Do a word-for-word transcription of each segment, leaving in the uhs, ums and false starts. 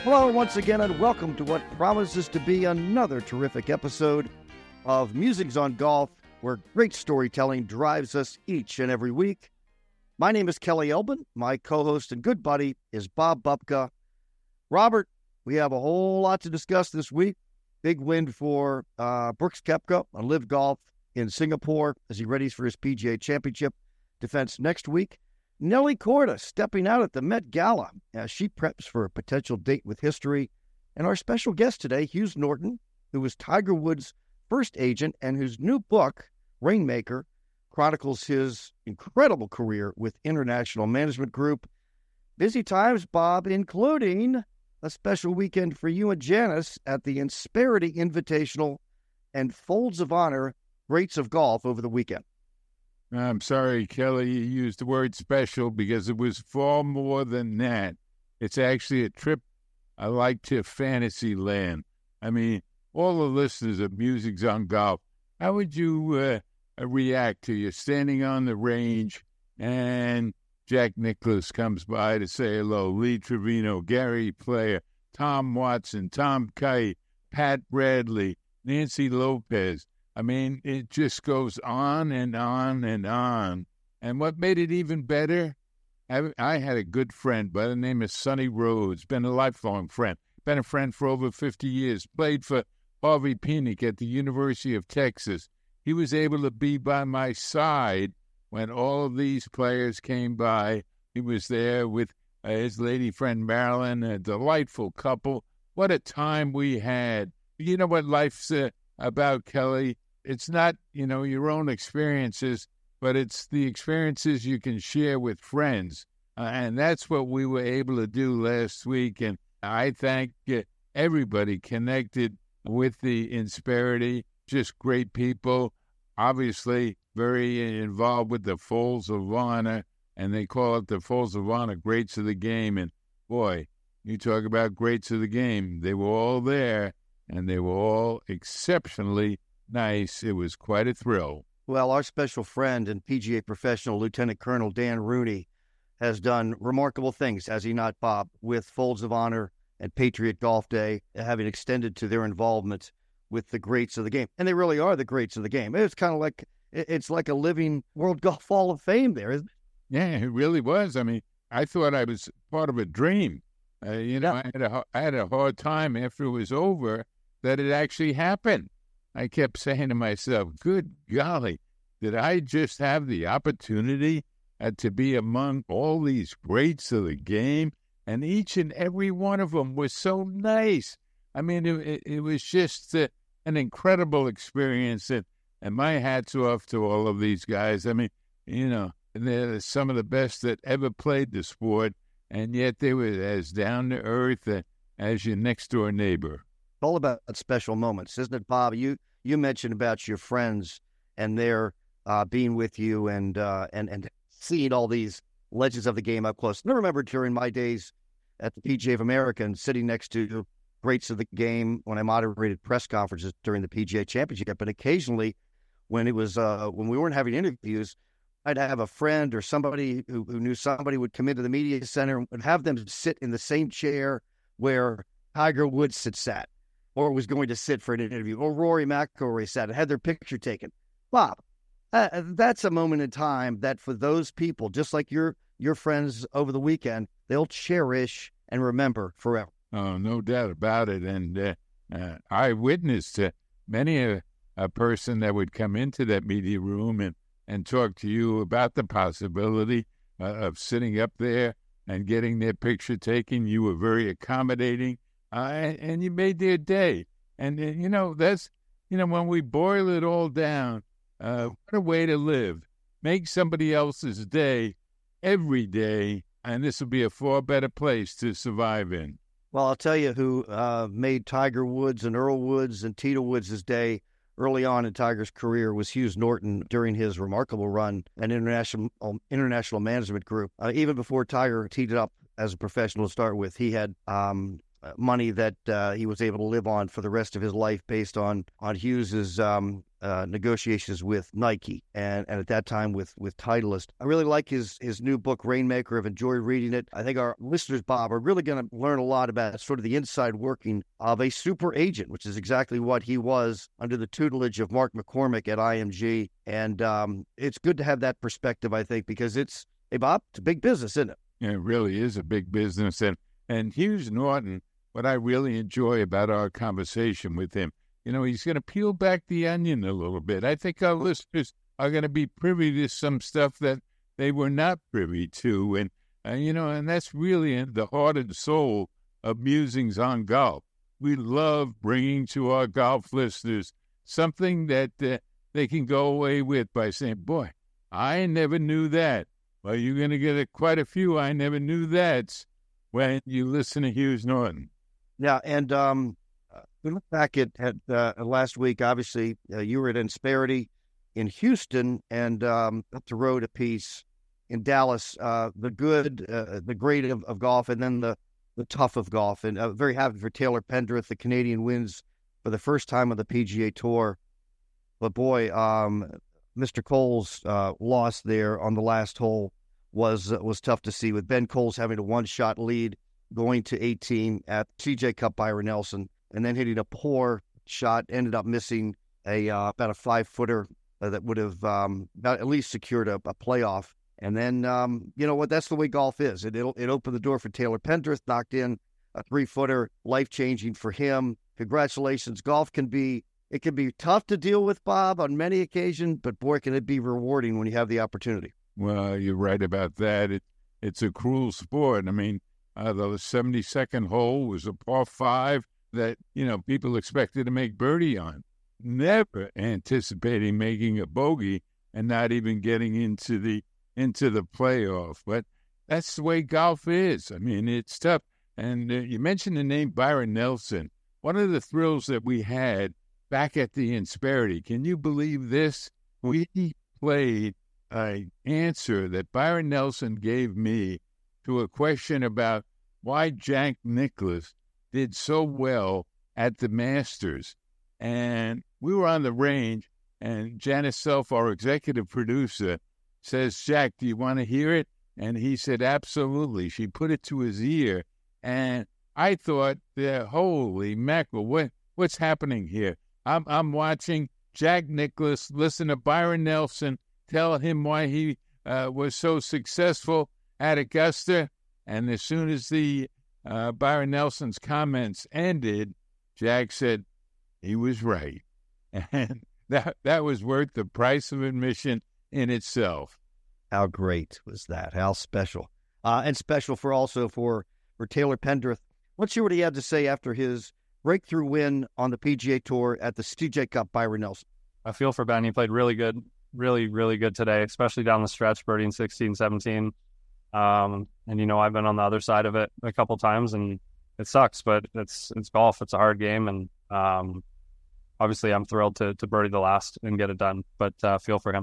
Hello once again, and welcome to what promises to be another terrific episode of Musings on Golf, where great storytelling drives us each and every week. My name is Kelly Elbin. My co-host and good buddy is Bob Bubka. Robert, we have a whole lot to discuss this week. Big win for uh, Brooks Koepka on Live Golf in Singapore as he readies for his P G A Championship defense next week. Nelly Korda stepping out at the Met Gala as she preps for a potential date with history. And our special guest today, Hughes Norton, who was Tiger Woods' first agent and whose new book, Rainmaker, chronicles his incredible career with International Management Group. Busy times, Bob, including a special weekend for you and Janice at the Insperity Invitational and Folds of Honor Greats of Golf over the weekend. I'm sorry, Kelly, you used the word special because it was far more than that. It's actually a trip I like to fantasy land. I mean, all the listeners of Musings on Golf, how would you uh, react to you standing on the range and Jack Nicklaus comes by to say hello, Lee Trevino, Gary Player, Tom Watson, Tom Kite, Pat Bradley, Nancy Lopez. I mean, it just goes on and on and on. And what made it even better, I, I had a good friend by the name of Sonny Rhodes, been a lifelong friend, been a friend for over fifty years, played for Harvey Pinnock at the University of Texas. He was able to be by my side when all of these players came by. He was there with uh, his lady friend Marilyn, a delightful couple. What a time we had. You know what life's uh, about, Kelly? It's not, you know, your own experiences, but it's the experiences you can share with friends. Uh, and that's what we were able to do last week. And I thank uh, everybody connected with the Insperity, just great people, obviously very involved with the Folds of Honor, and they call it the Folds of Honor Greats of the Game. And boy, you talk about greats of the game. They were all there, and they were all exceptionally nice. It was quite a thrill. Well, our special friend and P G A professional, Lieutenant Colonel Dan Rooney, has done remarkable things, has he not, Bob, with Folds of Honor and Patriot Golf Day, having extended to their involvement with the greats of the game. And they really are the greats of the game. It's kind of like, it's like a living World Golf Hall of Fame there, isn't it? Yeah, it really was. I mean, I thought I was part of a dream. Uh, you know, Yeah. I had a, I had a hard time after it was over that it actually happened. I kept saying to myself, good golly, did I just have the opportunity uh, to be among all these greats of the game? And each and every one of them was so nice. I mean, it, it, it was just uh, an incredible experience. And, and my hat's off to all of these guys. I mean, you know, they're some of the best that ever played the sport, and yet they were as down to earth uh, as your next door neighbor. All about special moments, isn't it, Bob? You you mentioned about your friends and their uh, being with you and uh, and and seeing all these legends of the game up close. And I remember during my days at the P G A of America and sitting next to greats of the game when I moderated press conferences during the P G A Championship, and occasionally when it was uh, when we weren't having interviews, I'd have a friend or somebody who, who knew somebody would come into the media center and have them sit in the same chair where Tiger Woods had sat, or was going to sit for an interview, or Rory McIlroy sat and had their picture taken. Bob, uh, that's a moment in time that for those people, just like your your friends over the weekend, they'll cherish and remember forever. Oh, no doubt about it. And uh, uh, I witnessed uh, many a, a person that would come into that media room and, and talk to you about the possibility uh, of sitting up there and getting their picture taken. You were very accommodating. Uh, and, and you made their day. And, uh, you know, that's, you know, when we boil it all down, uh, what a way to live. Make somebody else's day every day, and this will be a far better place to survive in. Well, I'll tell you who uh, made Tiger Woods and Earl Woods and Tito Woods' day early on in Tiger's career was Hughes Norton during his remarkable run at International, um, International Management Group. Uh, even before Tiger teed it up as a professional to start with, he had um, money that uh, he was able to live on for the rest of his life based on on Hughes's um, uh, negotiations with Nike, and, and at that time with with Titleist. I really like his his new book, Rainmaker. I've enjoyed reading it. I think our listeners, Bob, are really going to learn a lot about sort of the inside working of a super agent, which is exactly what he was under the tutelage of Mark McCormick at I M G. And um, it's good to have that perspective, I think, because it's, hey, Bob, it's a big business, isn't it? Yeah, it really is a big business. And, and Hughes Norton, what I really enjoy about our conversation with him, you know, he's going to peel back the onion a little bit. I think our listeners are going to be privy to some stuff that they were not privy to. And, uh, you know, and that's really in the heart and soul of Musings on Golf. We love bringing to our golf listeners something that uh, they can go away with by saying, boy, I never knew that. Well, you're going to get a, quite a few I never knew that's when you listen to Hughes Norton. Yeah, and um, we look back at, at uh, last week. Obviously, uh, you were at Insperity in Houston, and um, up the road a piece in Dallas. Uh, the good, uh, the great of, of golf, and then the the tough of golf. And uh, very happy for Taylor Pendrith. The Canadian wins for the first time on the P G A Tour. But boy, um, Mister Cole's uh, loss there on the last hole was uh, was tough to see. With Ben Coles having a one shot lead going to eighteen at C J Cup, Byron Nelson, and then hitting a poor shot, ended up missing a uh, about a five footer uh, that would have um, about at least secured a, a playoff. And then um, you know what? That's the way golf is. It it, it opened the door for Taylor Pendrith, knocked in a three footer, life changing for him. Congratulations. Golf can be it can be tough to deal with, Bob, on many occasions, but boy, can it be rewarding when you have the opportunity. Well, you're right about that. It it's a cruel sport. I mean, uh, the seventy-second hole was a par five that, you know, people expected to make birdie on, never anticipating making a bogey and not even getting into the into the playoff. But that's the way golf is. I mean, it's tough. And uh, you mentioned the name Byron Nelson. One of the thrills that we had back at the Insperity, can you believe this? We played an answer that Byron Nelson gave me to a question about why Jack Nicklaus did so well at the Masters. And we were on the range, and Janice Self, our executive producer, says, Jack, do you want to hear it? And he said, absolutely. She put it to his ear, and I thought, uh, holy mackerel, what, what's happening here? I'm, I'm watching Jack Nicklaus listen to Byron Nelson tell him why he uh, was so successful at Augusta. And as soon as the uh, Byron Nelson's comments ended, Jack said he was right. And that that was worth the price of admission in itself. How great was that? How special. Uh, and special for also for, for Taylor Pendrith. Let's hear what he had to say after his breakthrough win on the P G A Tour at the C J Cup, Byron Nelson. I feel for Ben. He played really good, really, really good today, especially down the stretch, birdieing sixteen, seventeen. Um, and, you know, I've been on the other side of it a couple times, and it sucks, but it's it's golf. It's a hard game, and um, obviously I'm thrilled to to birdie the last and get it done, but uh, feel for him.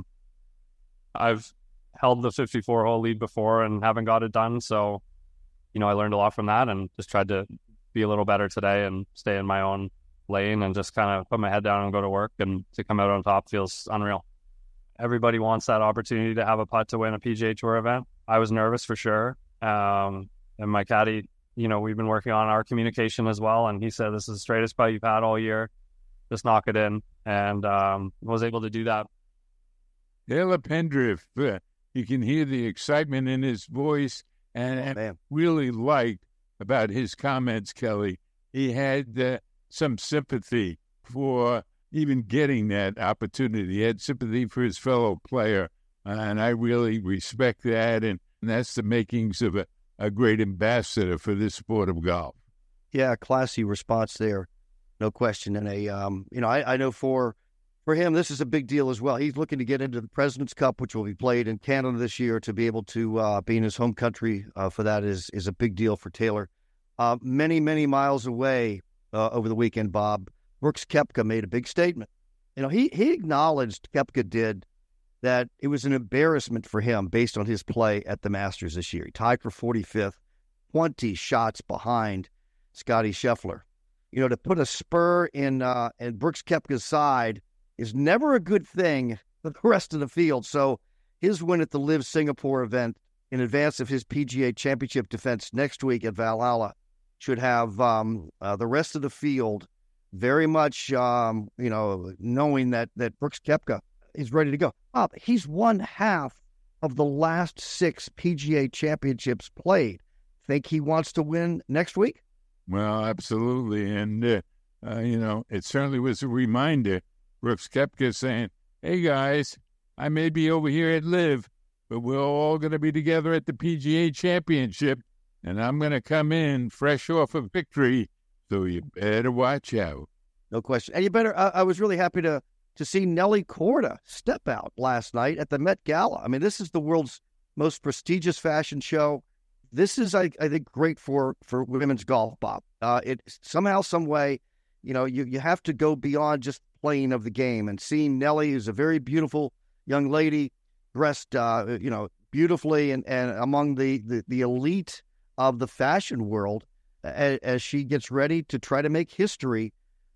I've held the fifty-four hole lead before and haven't got it done, so, you know, I learned a lot from that and just tried to be a little better today and stay in my own lane and just kind of put my head down and go to work, and to come out on top feels unreal. Everybody wants that opportunity to have a putt to win a P G A Tour event. I was nervous for sure. Um, and my caddy, you know, we've been working on our communication as well. And he said, this is the straightest putt you've had all year. Just knock it in. And um, was able to do that. Taylor Pendrith, uh, you can hear the excitement in his voice, and oh, really liked about his comments, Kelly. He had uh, some sympathy for even getting that opportunity. He had sympathy for his fellow player, and I really respect that, and, and that's the makings of a, a great ambassador for this sport of golf. Yeah, classy response there, no question. And a, um, you know, I, I know for for him, this is a big deal as well. He's looking to get into the President's Cup, which will be played in Canada this year. To be able to uh, be in his home country uh, for that is is a big deal for Taylor. Uh, many, many miles away uh, over the weekend, Bob, Brooks Koepka made a big statement. You know, he he acknowledged, Koepka did, that it was an embarrassment for him based on his play at the Masters this year. He tied for forty-fifth, twenty shots behind Scottie Scheffler. You know, to put a spur in uh, in Brooks Koepka's side is never a good thing for the rest of the field. So his win at the Live Singapore event in advance of his P G A Championship defense next week at Valhalla should have um, uh, the rest of the field very much, um, you know, knowing that that Brooks Koepka is ready to go. Uh, he's won half of the last six P G A Championships played. Think he wants to win next week? Well, absolutely. And, uh, uh, you know, it certainly was a reminder. Brooks Koepka saying, hey, guys, I may be over here at Live, but we're all going to be together at the P G A Championship, and I'm going to come in fresh off a victory, so you better watch out. No question. And you better, I, I was really happy to to see Nelly Korda step out last night at the Met Gala. I mean, this is the world's most prestigious fashion show. This is, I, I think, great for, for women's golf, Bob. Uh, it somehow, some way, you know, you, you have to go beyond just playing of the game. And seeing Nelly, who's a very beautiful young lady, dressed, uh, you know, beautifully and, and among the, the, the elite of the fashion world as, as she gets ready to try to make history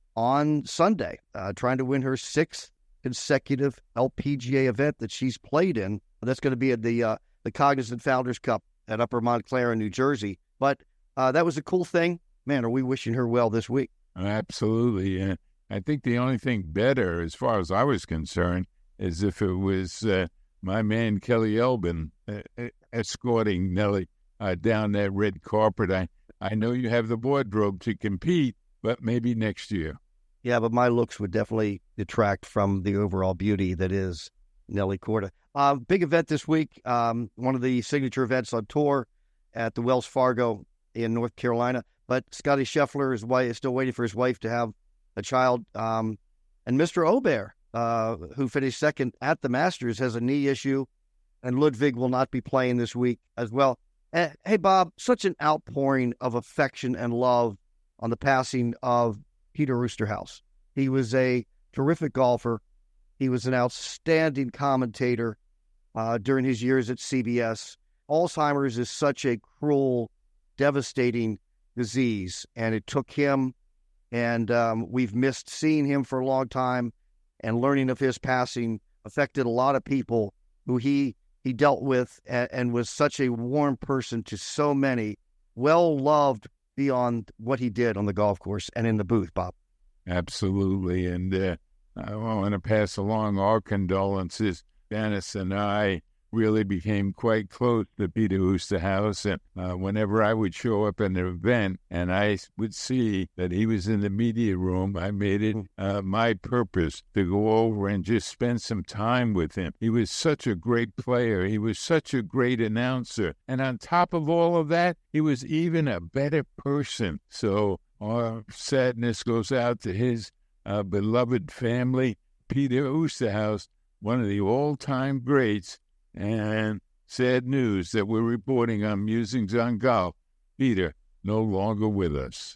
on Sunday, uh, trying to win her sixth consecutive L P G A event that she's played in. That's going to be at the uh, the Cognizant Founders Cup at Upper Montclair in New Jersey. But uh, that was a cool thing. Man, are we wishing her well this week? Absolutely. Uh, I think the only thing better, as far as I was concerned, is if it was uh, my man Kelly Elbin uh, escorting Nelly uh, down that red carpet. I, I know you have the wardrobe to compete, but maybe next year. Yeah, but my looks would definitely detract from the overall beauty that is Nelly Korda. Uh, big event this week, um, one of the signature events on tour at the Wells Fargo in North Carolina. But Scotty Scheffler is, wife, is still waiting for his wife to have a child. Um, and Mister Aubert, uh, who finished second at the Masters, has a knee issue. And Ludwig will not be playing this week as well. Uh, hey, Bob, such an outpouring of affection and love on the passing of Peter Oosterhuis. He was a terrific golfer. He was an outstanding commentator uh, during his years at C B S. Alzheimer's is such a cruel, devastating disease, and it took him, and um, we've missed seeing him for a long time, and learning of his passing affected a lot of people who he, he dealt with and, and was such a warm person to so many, well-loved beyond what he did on the golf course and in the booth, Bob. Absolutely. And uh, I want to pass along our condolences. Dennis and I really became quite close to Peter Oosterhuis. And uh, whenever I would show up at an event and I would see that he was in the media room, I made it uh, my purpose to go over and just spend some time with him. He was such a great player. He was such a great announcer. And on top of all of that, he was even a better person. So our sadness goes out to his uh, beloved family. Peter Oosterhuis, one of the all-time greats. And sad news that we're reporting on Musings on Golf. Peter, no longer with us.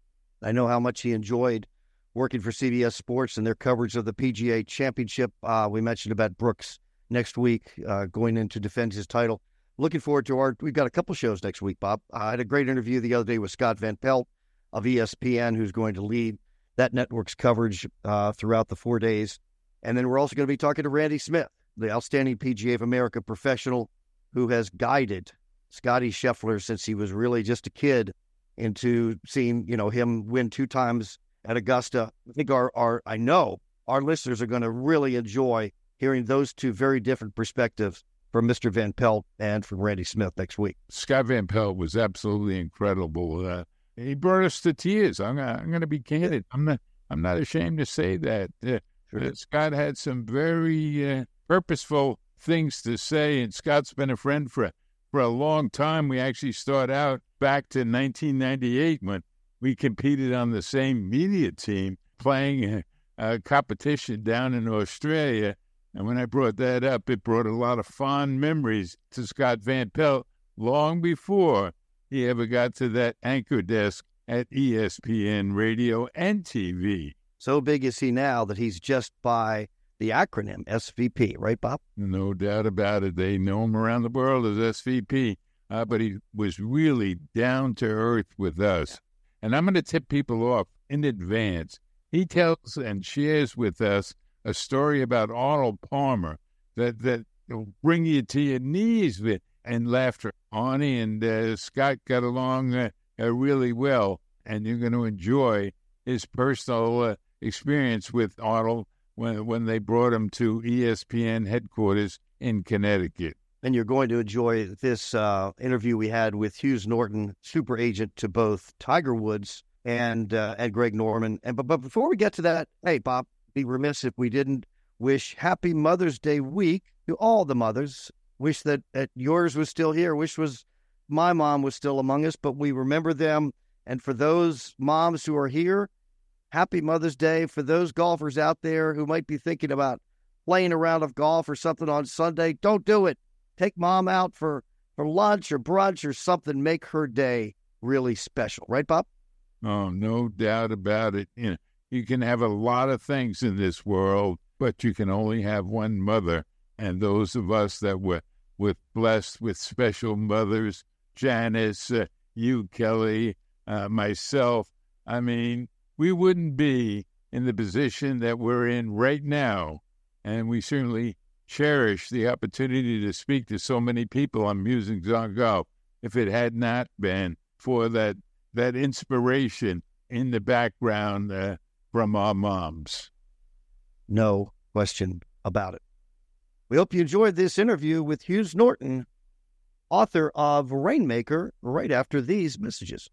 I know how much he enjoyed working for C B S Sports and their coverage of the P G A Championship. Uh, we mentioned about Brooks next week uh, going in to defend his title. Looking forward to our, we've got a couple shows next week, Bob. I had a great interview the other day with Scott Van Pelt of E S P N, who's going to lead that network's coverage uh, throughout the four days. And then we're also going to be talking to Randy Smith, the outstanding P G A of America professional who has guided Scotty Scheffler since he was really just a kid into seeing, you know, him win two times at Augusta. I think our, our I know our listeners are going to really enjoy hearing those two very different perspectives from Mister Van Pelt and from Randy Smith next week. Scott Van Pelt was absolutely incredible. Uh, he brought us to tears. I'm, I'm going to be candid. I'm not. I'm not ashamed to say that. Uh, uh, Scott had some very uh, purposeful things to say, and Scott's been a friend for for a long time. We actually start out back to nineteen ninety-eight when we competed on the same media team playing a, a competition down in Australia. And when I brought that up, it brought a lot of fond memories to Scott Van Pelt long before he ever got to that anchor desk at E S P N Radio and T V. So big is he now that he's just by the acronym S V P, right, Bob? No doubt about it. They know him around the world as S V P, uh, but he was really down to earth with us. And I'm going to tip people off in advance. He tells and shares with us a story about Arnold Palmer that that will bring you to your knees with and laughter. Arnie and uh, Scott got along uh, uh, really well, and you're going to enjoy his personal uh, experience with Arnold when when they brought him to E S P N headquarters in Connecticut. And you're going to enjoy this uh, interview we had with Hughes Norton, super agent to both Tiger Woods and uh, and Greg Norman. And but, but before we get to that, hey, Bob, be remiss if we didn't wish Happy Mother's Day week to all the mothers. Wish that, that yours was still here. Wish was my mom was still among us, but we remember them. And for those moms who are here, Happy Mother's Day. For those golfers out there who might be thinking about playing a round of golf or something on Sunday, don't do it. Take mom out for, for lunch or brunch or something. Make her day really special. Right, Bob? Oh, no doubt about it. You know, you can have a lot of things in this world, but you can only have one mother. And those of us that were with blessed with special mothers, Janice, uh, you, Kelly, uh, myself, I mean, we wouldn't be in the position that we're in right now. And we certainly cherish the opportunity to speak to so many people on Musings on Golf if it had not been for that that inspiration in the background uh, from our moms. No question about it. We hope you enjoyed this interview with Hughes Norton, author of Rainmaker, right after these messages.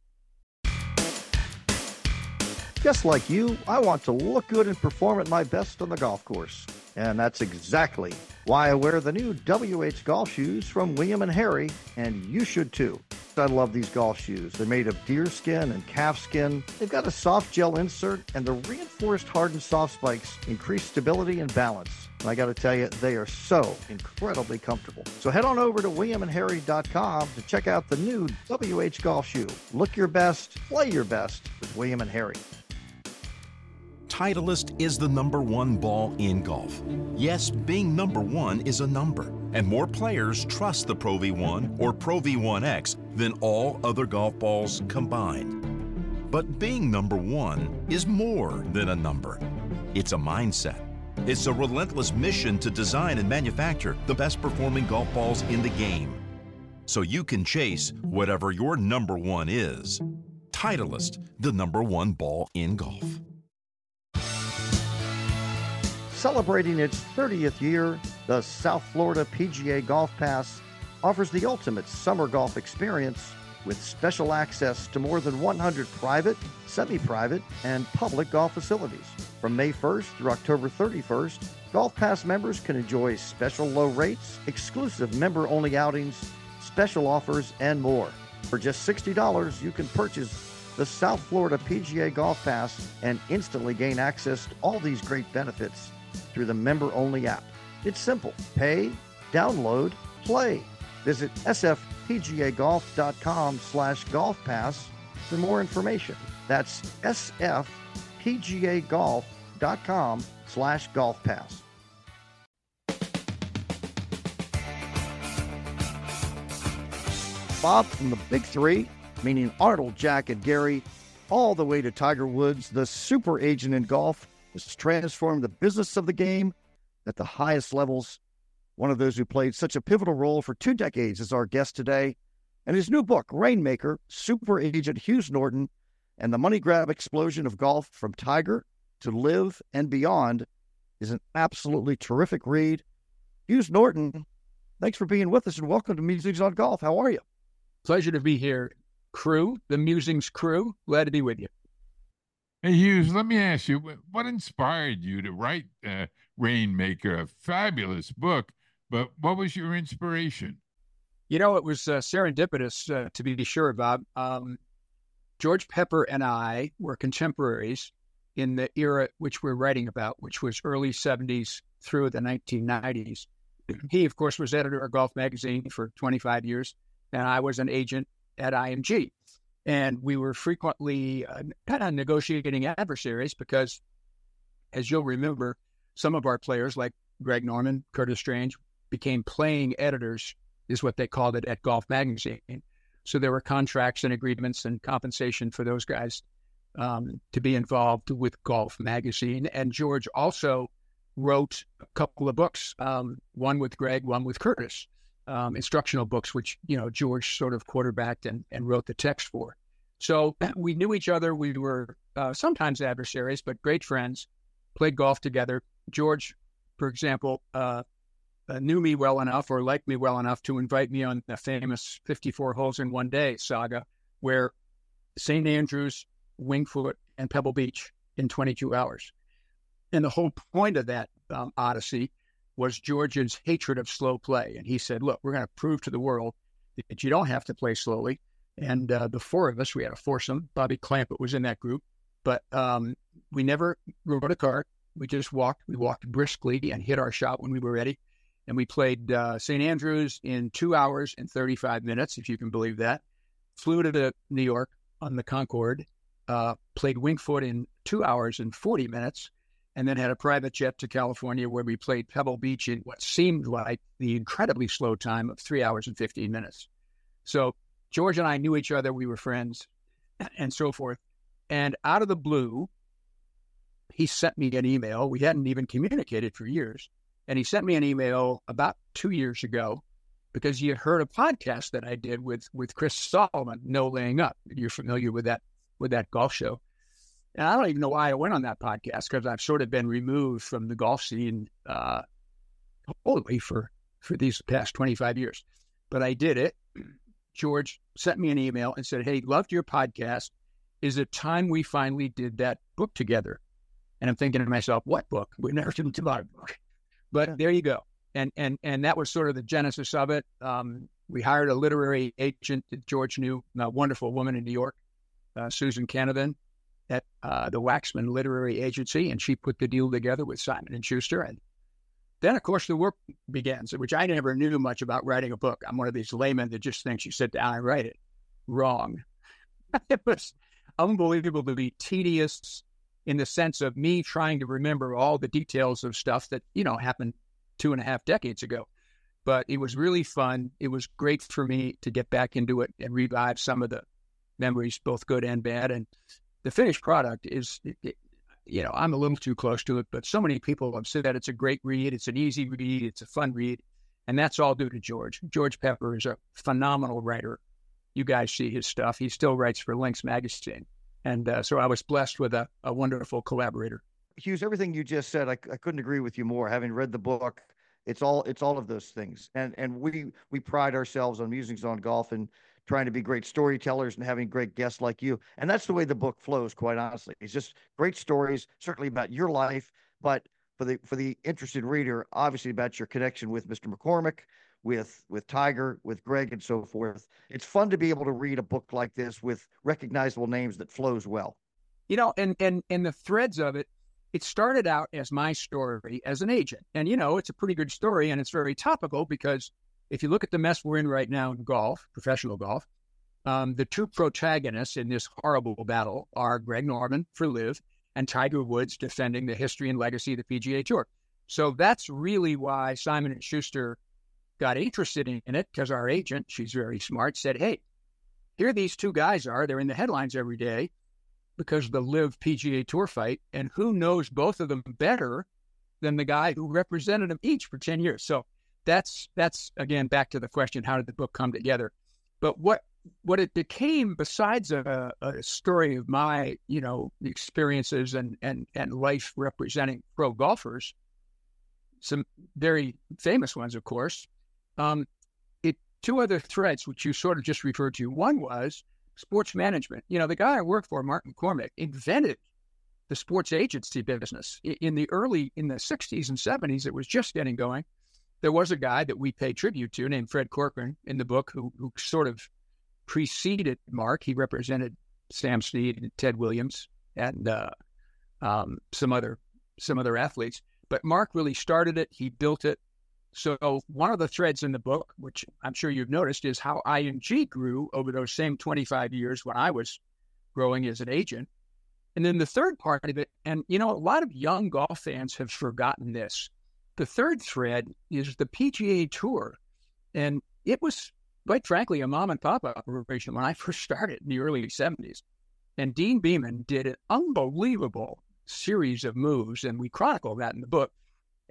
Just like you, I want to look good and perform at my best on the golf course. And that's exactly why I wear the new W H golf shoes from William and Harry, and you should too. I love these golf shoes. They're made of deer skin and calf skin. They've got a soft gel insert, and the reinforced hardened soft spikes increase stability and balance. And I got to tell you, they are so incredibly comfortable. So head on over to william and harry dot com to check out the new W H golf shoe. Look your best, play your best with William and Harry. Titleist is the number one ball in golf. Yes, being number one is a number, and more players trust the Pro V one or Pro V one X than all other golf balls combined. But being number one is more than a number. It's a mindset. It's a relentless mission to design and manufacture the best performing golf balls in the game, so you can chase whatever your number one is. Titleist, the number one ball in golf. Celebrating its thirtieth year, the South Florida P G A Golf Pass offers the ultimate summer golf experience with special access to more than one hundred private, semi-private, and public golf facilities. From May first through October thirty-first, Golf Pass members can enjoy special low rates, exclusive member-only outings, special offers, and more. For just sixty dollars, you can purchase the South Florida P G A Golf Pass and instantly gain access to all these great benefits through the member-only app. It's simple. Pay, download, play. Visit sfpgagolf.com slash golf pass for more information. That's sfpgagolf.com slash golf pass. Bob, from the big three, meaning Arnold, Jack, and Gary, all the way to Tiger Woods, the super agent in golf, has transformed the business of the game at the highest levels. One of those who played such a pivotal role for two decades is our guest today. And his new book, Rainmaker, Super Agent Hughes Norton, and the money grab explosion of golf from Tiger to Live and beyond, is an absolutely terrific read. Hughes Norton, thanks for being with us and welcome to Musings on Golf. How are you? Pleasure to be here, crew, the Musings crew. Glad to be with you. Hey, Hughes, let me ask you, what inspired you to write uh, Rainmaker, a fabulous book, but what was your inspiration? You know, it was uh, serendipitous, uh, to be sure, Bob. Um, George Pepper and I were contemporaries in the era which we're writing about, which was early seventies through the nineteen nineties. He, of course, was editor of Golf Magazine for twenty-five years, and I was an agent at I M G. And we were frequently uh, kind of negotiating adversaries because, as you'll remember, some of our players, like Greg Norman, Curtis Strange, became playing editors, is what they called it, at Golf Magazine. So there were contracts and agreements and compensation for those guys um, to be involved with Golf Magazine. And George also wrote a couple of books, um, one with Greg, one with Curtis, um, instructional books, which, you know, George sort of quarterbacked and, and wrote the text for. So we knew each other. We were uh, sometimes adversaries, but great friends, played golf together. George, for example, uh, uh, knew me well enough or liked me well enough to invite me on the famous fifty-four holes in one day saga, where Saint Andrews, Winged Foot, and Pebble Beach in twenty-two hours. And the whole point of that um, odyssey was George's hatred of slow play. And he said, look, we're going to prove to the world that you don't have to play slowly. And uh, the four of us, we had a foursome. Bobby Clampett was in that group. But um, we never rode a cart. We just walked. We walked briskly and hit our shot when we were ready. And we played uh, Saint Andrews in two hours and thirty-five minutes, if you can believe that. Flew to New York on the Concorde, uh, played Winged Foot in two hours and forty minutes, and then had a private jet to California where we played Pebble Beach in what seemed like the incredibly slow time of three hours and fifteen minutes. So George and I knew each other. We were friends and so forth. And out of the blue, he sent me an email. We hadn't even communicated for years. And he sent me an email about two years ago because he had heard a podcast that I did with, with Chris Solomon, No Laying Up. You're familiar with that, with that golf show. And I don't even know why I went on that podcast because I've sort of been removed from the golf scene uh, totally for, for these past twenty-five years. But I did it. George sent me an email and said, hey, loved your podcast. Is it time we finally did that book together? And I'm thinking to myself, what book? We never did a book. But there you go. And and and that was sort of the genesis of it. Um, we hired a literary agent that George knew, a wonderful woman in New York, uh, Susan Canavan, at uh, the Waxman Literary Agency, and she put the deal together with Simon and Schuster. And then, of course, the work begins, which I never knew much about writing a book. I'm one of these laymen that just thinks you sit down and write it. Wrong. It was unbelievably tedious in the sense of me trying to remember all the details of stuff that, you know, happened two and a half decades ago. But it was really fun. It was great for me to get back into it and revive some of the memories, both good and bad. And the finished product is, it, you know, I'm a little too close to it, but so many people have said that it's a great read. It's an easy read. It's a fun read. And that's all due to George. George Pepper is a phenomenal writer. You guys see his stuff. He still writes for Lynx magazine. And uh, so I was blessed with a, a wonderful collaborator. Hughes, everything you just said, I, I couldn't agree with you more. Having read the book, it's all it's all of those things. And and we we pride ourselves on Musings on Golf and trying to be great storytellers and having great guests like you. And that's the way the book flows, quite honestly. It's just great stories, certainly about your life, but for the for the interested reader, obviously about your connection with Mister McCormick, with with Tiger, with Greg, and so forth. It's fun to be able to read a book like this with recognizable names that flows well. You know, and and and the threads of it, it started out as my story as an agent. And, you know, it's a pretty good story and it's very topical because if you look at the mess we're in right now in golf, professional golf, um, the two protagonists in this horrible battle are Greg Norman for LIV and Tiger Woods defending the history and legacy of the P G A Tour. So that's really why Simon and Schuster got interested in it, because our agent, she's very smart, said, hey, here these two guys are. They're in the headlines every day because of the LIV P G A Tour fight. And who knows both of them better than the guy who represented them each for ten years? So that's, that's again, back to the question, how did the book come together? But what what it became, besides a, a story of my, you know, experiences and, and, and life representing pro golfers, some very famous ones, of course, um, it two other threads, which you sort of just referred to. One was sports management. You know, the guy I worked for, Mark McCormick, invented the sports agency business. In the early, in the sixties and seventies, it was just getting going. There was a guy that we pay tribute to named Fred Corcoran in the book who, who sort of preceded Mark. He represented Sam Snead and Ted Williams and uh, um, some other some other athletes. But Mark really started it. He built it. So one of the threads in the book, which I'm sure you've noticed, is how I M G grew over those same twenty-five years when I was growing as an agent. And then the third part of it, and, you know, a lot of young golf fans have forgotten this. The third thread is the P G A Tour. And it was, quite frankly, a mom and pop operation when I first started in the early seventies. And Dean Beeman did an unbelievable series of moves, and we chronicle that in the book.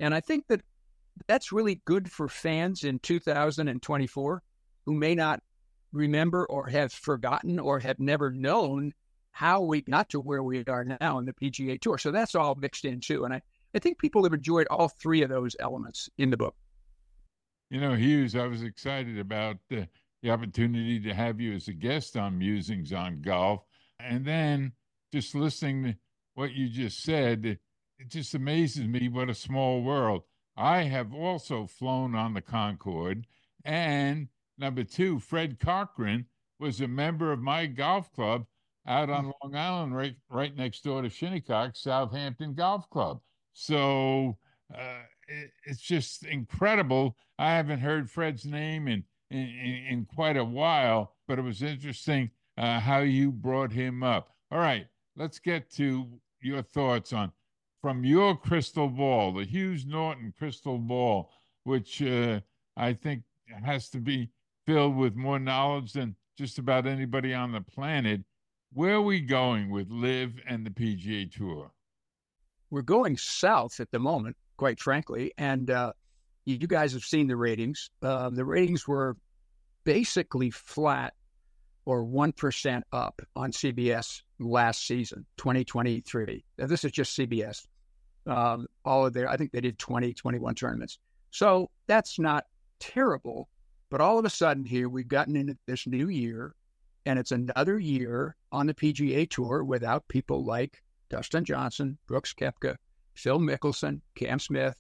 And I think that that's really good for fans in two thousand twenty-four who may not remember or have forgotten or have never known how we got to where we are now in the P G A Tour. So that's all mixed in too. And I, I think people have enjoyed all three of those elements in the book. You know, Hughes, I was excited about uh, the opportunity to have you as a guest on Musings on Golf. And then just listening to what you just said, it, it just amazes me what a small world. I have also flown on the Concorde. And number two, Fred Cochran was a member of my golf club out on Long Island, right, right next door to Shinnecock, Southampton Golf Club. So uh, it, it's just incredible. I haven't heard Fred's name in, in, in quite a while, but it was interesting uh, how you brought him up. All right, let's get to your thoughts on, from your crystal ball, the Hughes Norton crystal ball, which uh, I think has to be filled with more knowledge than just about anybody on the planet. Where are we going with LIV and the P G A Tour? We're going south at the moment, quite frankly, and uh, you, you guys have seen the ratings. Uh, the ratings were basically flat or one percent up on C B S last season, twenty twenty-three. Now, this is just C B S. Um, all of their, I think they did twenty, twenty-one tournaments. So that's not terrible, but all of a sudden here, we've gotten into this new year, and it's another year on the P G A Tour without people like Dustin Johnson, Brooks Koepka, Phil Mickelson, Cam Smith,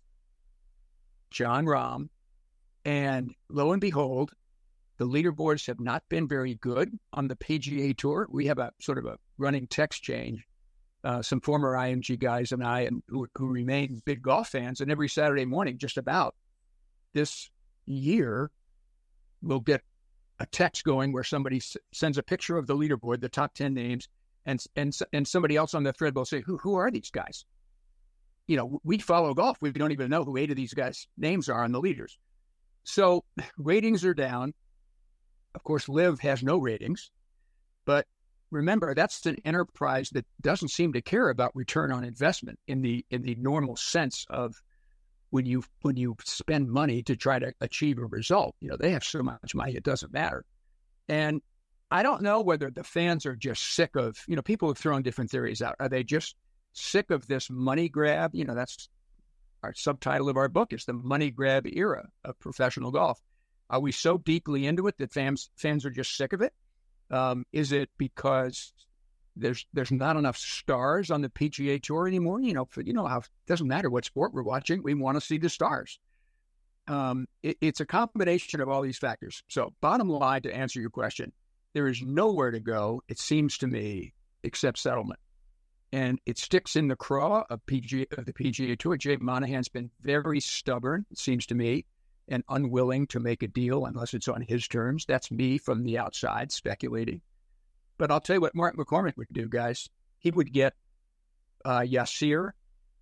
Jon Rahm. And lo and behold, the leaderboards have not been very good on the P G A Tour. We have a sort of a running text change. Uh, some former I M G guys and I, and who, who remain big golf fans, and every Saturday morning, just about this year, we'll get a text going where somebody s- sends a picture of the leaderboard, the top ten names, and and and somebody else on the thread will say, "Who who are these guys?" You know, we follow golf. We don't even know who eight of these guys' names are on the leaders. So ratings are down. Of course, LIV has no ratings, but remember, that's an enterprise that doesn't seem to care about return on investment in the in the normal sense of when you when you spend money to try to achieve a result. You know, they have so much money, it doesn't matter. And I don't know whether the fans are just sick of, you know, people have thrown different theories out. Are they just sick of this money grab? You know, that's our subtitle of our book, is the money grab era of professional golf. Are we so deeply into it that fans fans are just sick of it? Um, is it because there's there's not enough stars on the P G A Tour anymore? You know, for, you know how it doesn't matter what sport we're watching, we want to see the stars. Um, it, it's a combination of all these factors. So, bottom line, to answer your question, there is nowhere to go, it seems to me, except settlement, and it sticks in the craw of P G of the P G A Tour. Jay Monahan's been very stubborn, it seems to me, and unwilling to make a deal unless it's on his terms. That's me from the outside speculating. But I'll tell you what Mark McCormick would do, guys. He would get uh, Yasir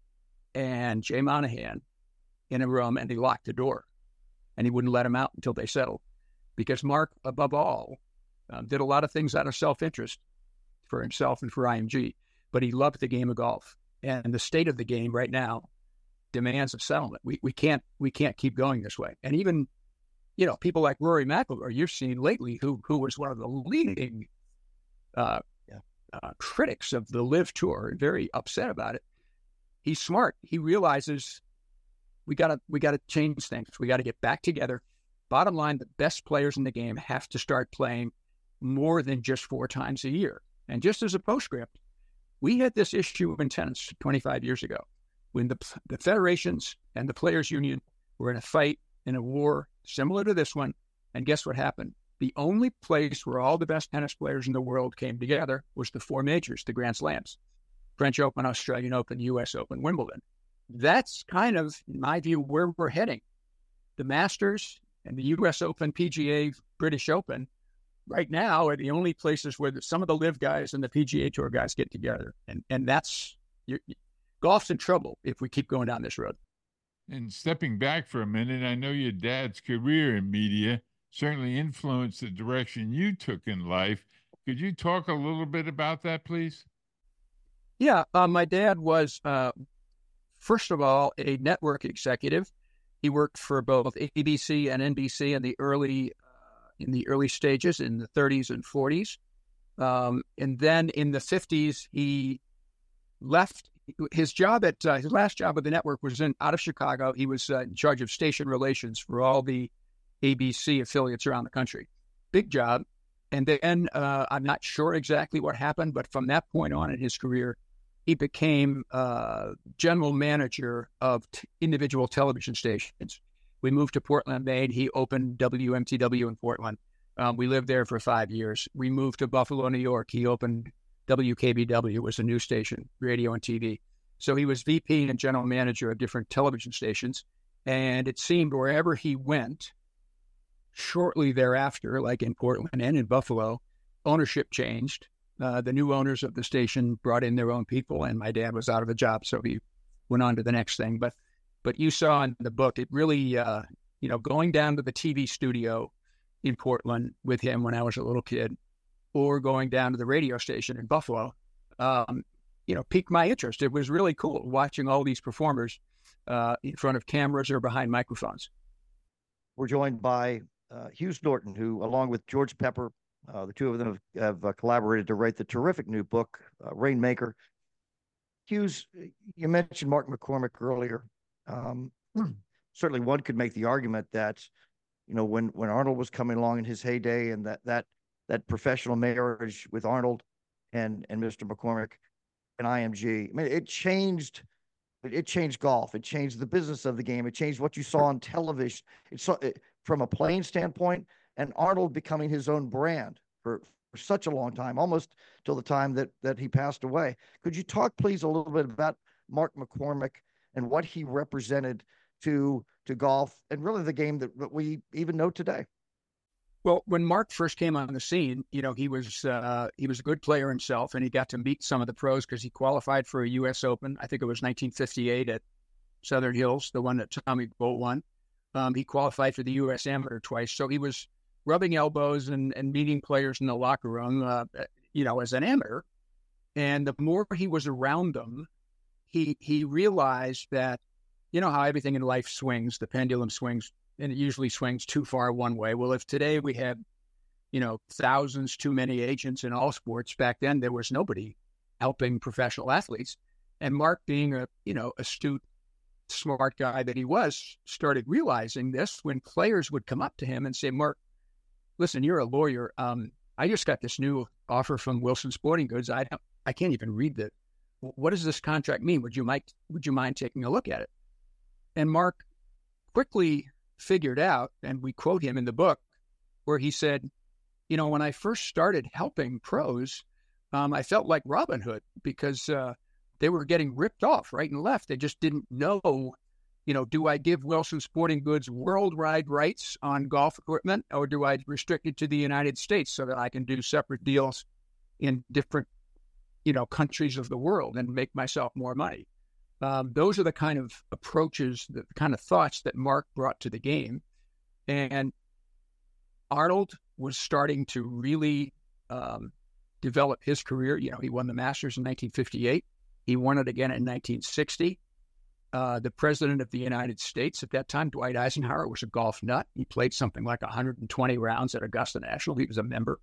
and Jay Monahan in a room, and he locked the door, and he wouldn't let them out until they settled. Because Mark, above all, um, did a lot of things out of self-interest for himself and for I M G, but he loved the game of golf. And the state of the game right now demands a settlement. We we can't we can't keep going this way. And even, you know, people like Rory McIlroy, you've seen lately, who who was one of the leading uh, yeah. uh, critics of the LIV Tour, very upset about it. He's smart. He realizes we gotta we gotta change things. We got to get back together. Bottom line, the best players in the game have to start playing more than just four times a year. And just as a postscript, we had this issue in tennis twenty-five years ago, when the, the federations and the players' union were in a fight, in a war similar to this one. And guess what happened? The only place where all the best tennis players in the world came together was the four majors, the Grand Slams: French Open, Australian Open, U S Open, Wimbledon. That's kind of, in my view, where we're heading. The Masters and the U S Open, P G A, British Open, right now are the only places where the, some of the LIV guys and the P G A Tour guys get together. And and that's... You're, golf's in trouble if we keep going down this road. And stepping back for a minute, I know your dad's career in media certainly influenced the direction you took in life. Could you talk a little bit about that, please? Yeah, uh, my dad was uh, first of all, a network executive. He worked for both A B C and N B C in the early uh, in the early stages in the thirties and forties. Um, and then in the fifties, he left his job at uh, his last job with the network was in out of Chicago. He was uh, in charge of station relations for all the A B C affiliates around the country. Big job. And then uh, I'm not sure exactly what happened, but from that point on in his career, he became uh, general manager of t- individual television stations. We moved to Portland, Maine. He opened W M T W in Portland. Um, we lived there for five years. We moved to Buffalo, New York. He opened W K B W, was a news station, radio and T V. So he was V P and general manager of different television stations. And it seemed wherever he went, shortly thereafter, like in Portland and in Buffalo, ownership changed. Uh, the new owners of the station brought in their own people, and my dad was out of a job, so he went on to the next thing. But but you saw in the book, it really, uh, you know, going down to the T V studio in Portland with him when I was a little kid, or going down to the radio station in Buffalo, um, you know, piqued my interest. It was really cool watching all these performers uh, in front of cameras or behind microphones. We're joined by uh, Hughes Norton, who, along with George Pepper, uh, the two of them have, have uh, collaborated to write the terrific new book, uh, Rainmaker. Hughes, you mentioned Mark McCormick earlier. Um, certainly one could make the argument that, you know, when, when Arnold was coming along in his heyday and that, that, that professional marriage with Arnold and, and Mister McCormick and I M G, I mean, it changed, it, it changed golf. It changed the business of the game. It changed what you saw on television. It saw it, from a playing standpoint, and Arnold becoming his own brand for, for such a long time, almost till the time that, that he passed away. Could you talk, please, a little bit about Mark McCormick and what he represented to, to golf and really the game that, that we even know today? Well, when Mark first came on the scene, you know, he was uh, he was a good player himself, and he got to meet some of the pros because he qualified for a U S Open. I think it was nineteen fifty-eight at Southern Hills, the one that Tommy Bolt won. Um, he qualified for the U S Amateur twice, so he was rubbing elbows and, and meeting players in the locker room, uh, you know, as an amateur. And the more he was around them, he he realized that, you know, how everything in life swings, the pendulum swings, and it usually swings too far one way. Well, if today we have, you know, thousands too many agents in all sports, back then there was nobody helping professional athletes. And Mark, being a, you know, astute, smart guy that he was, started realizing this when players would come up to him and say, Mark, listen, you're a lawyer. Um, I just got this new offer from Wilson Sporting Goods. I I can't even read it. What does this contract mean? Would you mind, would you mind taking a look at it? And Mark quickly figured out, and we quote him in the book, where he said, you know, when I first started helping pros, um, I felt like Robin Hood because uh, they were getting ripped off right and left. They just didn't know, you know, do I give Wilson Sporting Goods worldwide rights on golf equipment, or do I restrict it to the United States so that I can do separate deals in different, you know, countries of the world and make myself more money? Um, those are the kind of approaches, the kind of thoughts that Mark brought to the game. And Arnold was starting to really um, develop his career. You know, he won the Masters in nineteen fifty-eight. He won it again in nineteen sixty. Uh, the president of the United States at that time, Dwight Eisenhower, was a golf nut. He played something like one hundred twenty rounds at Augusta National. He was a member.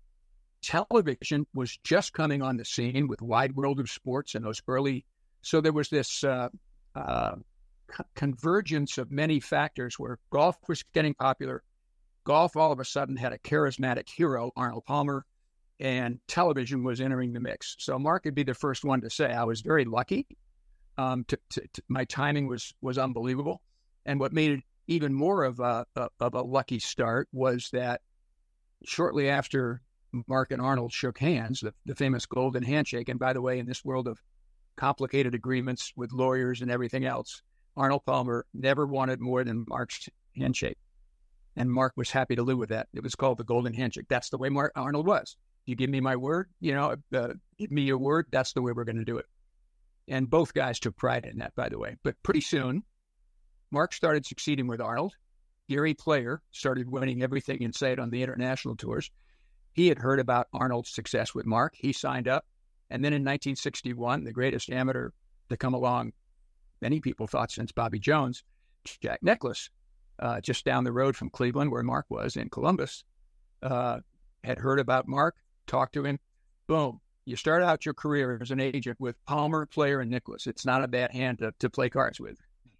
Television was just coming on the scene with Wide World of Sports and those early. So there was this uh, uh, convergence of many factors where golf was getting popular. Golf all of a sudden had a charismatic hero, Arnold Palmer, and television was entering the mix. So Mark would be the first one to say, I was very lucky. Um, to, to, to, my timing was was unbelievable. And what made it even more of a, a, of a lucky start was that shortly after Mark and Arnold shook hands, the, the famous golden handshake, and by the way, in this world of complicated agreements with lawyers and everything else, Arnold Palmer never wanted more than Mark's handshake. And Mark was happy to live with that. It was called the golden handshake. That's the way Mark Arnold was. You give me my word, you know, uh, give me your word. That's the way we're going to do it. And both guys took pride in that, by the way. But pretty soon, Mark started succeeding with Arnold. Gary Player started winning everything in sight on the international tours. He had heard about Arnold's success with Mark. He signed up. And then in nineteen sixty-one, the greatest amateur to come along many people thought since Bobby Jones, Jack Nicklaus, uh, just down the road from Cleveland, where Mark was in Columbus, uh, had heard about Mark, talked to him. Boom. You start out your career as an agent with Palmer, Player, and Nicklaus. It's not a bad hand to, to play cards with.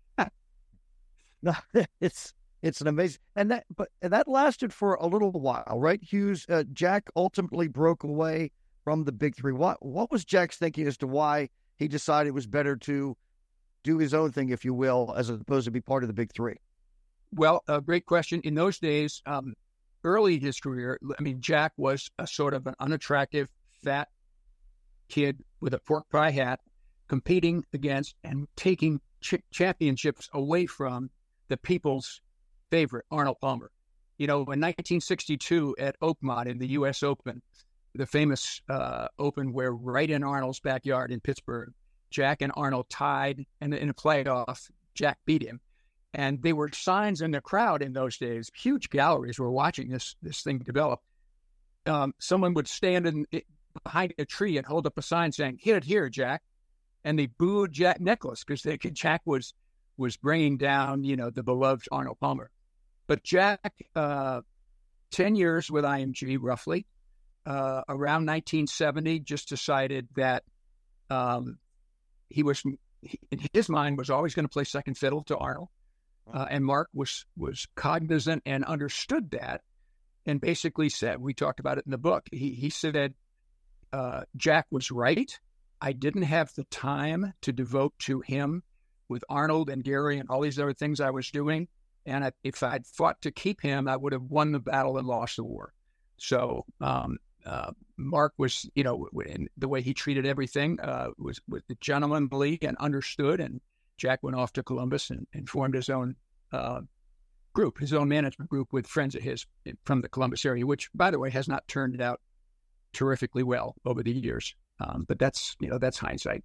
No, it's it's an amazing, and that but and that lasted for a little while, right? Hughes, uh, Jack ultimately broke away from the big three. What what was Jack's thinking as to why he decided it was better to do his own thing, if you will, as opposed to be part of the big three? Well, a great question. In those days, um, early in his career, I mean, Jack was a sort of an unattractive, fat kid with a pork pie hat, competing against and taking ch- championships away from the people's favorite, Arnold Palmer. You know, in nineteen sixty-two at Oakmont in the U S Open, the famous uh, Open where right in Arnold's backyard in Pittsburgh, Jack and Arnold tied, and in a playoff, Jack beat him. And there were signs in the crowd in those days. Huge galleries were watching this this thing develop. Um, someone would stand in, behind a tree and hold up a sign saying, "Hit it here, Jack." And they booed Jack Nicklaus because they Jack was was bringing down, you know, the beloved Arnold Palmer. But Jack, uh, ten years with I M G, roughly, uh, around nineteen seventy, just decided that um, he was, he, in his mind, was always going to play second fiddle to Arnold. Uh, and Mark was was cognizant and understood that, and basically said, we talked about it in the book, he, he said, uh, Jack was right. I didn't have the time to devote to him with Arnold and Gary and all these other things I was doing. And I, if I'd fought to keep him, I would have won the battle and lost the war. So um, uh, Mark was, you know, in the way he treated everything uh, was, was gentlemanly and understood. And Jack went off to Columbus and, and formed his own uh, group, his own management group with friends of his from the Columbus area, which, by the way, has not turned out terrifically well over the years. Um, but that's, you know, that's hindsight.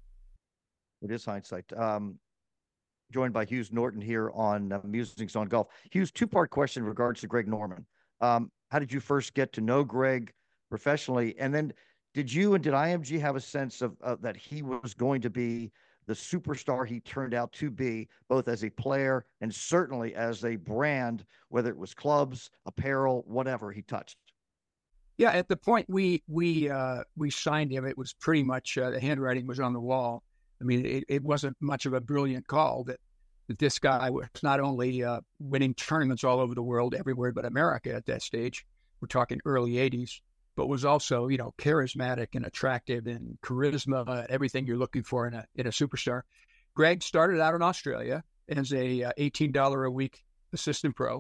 It is hindsight. Um, joined by Hughes Norton here on uh, Musings on Golf. Hughes, two-part question in regards to Greg Norman. Um, how did you first get to know Greg professionally? And then did you and did I M G have a sense of uh, that he was going to be the superstar he turned out to be, both as a player and certainly as a brand, whether it was clubs, apparel, whatever he touched? Yeah, at the point we we uh, we signed him, it was pretty much uh, the handwriting was on the wall. I mean, it, it wasn't much of a brilliant call that, that this guy was not only uh, winning tournaments all over the world, everywhere but America at that stage. We're talking early eighties, but was also, you know, charismatic and attractive and charisma, everything you're looking for in a in a superstar. Greg started out in Australia as a uh, eighteen dollars a week assistant pro.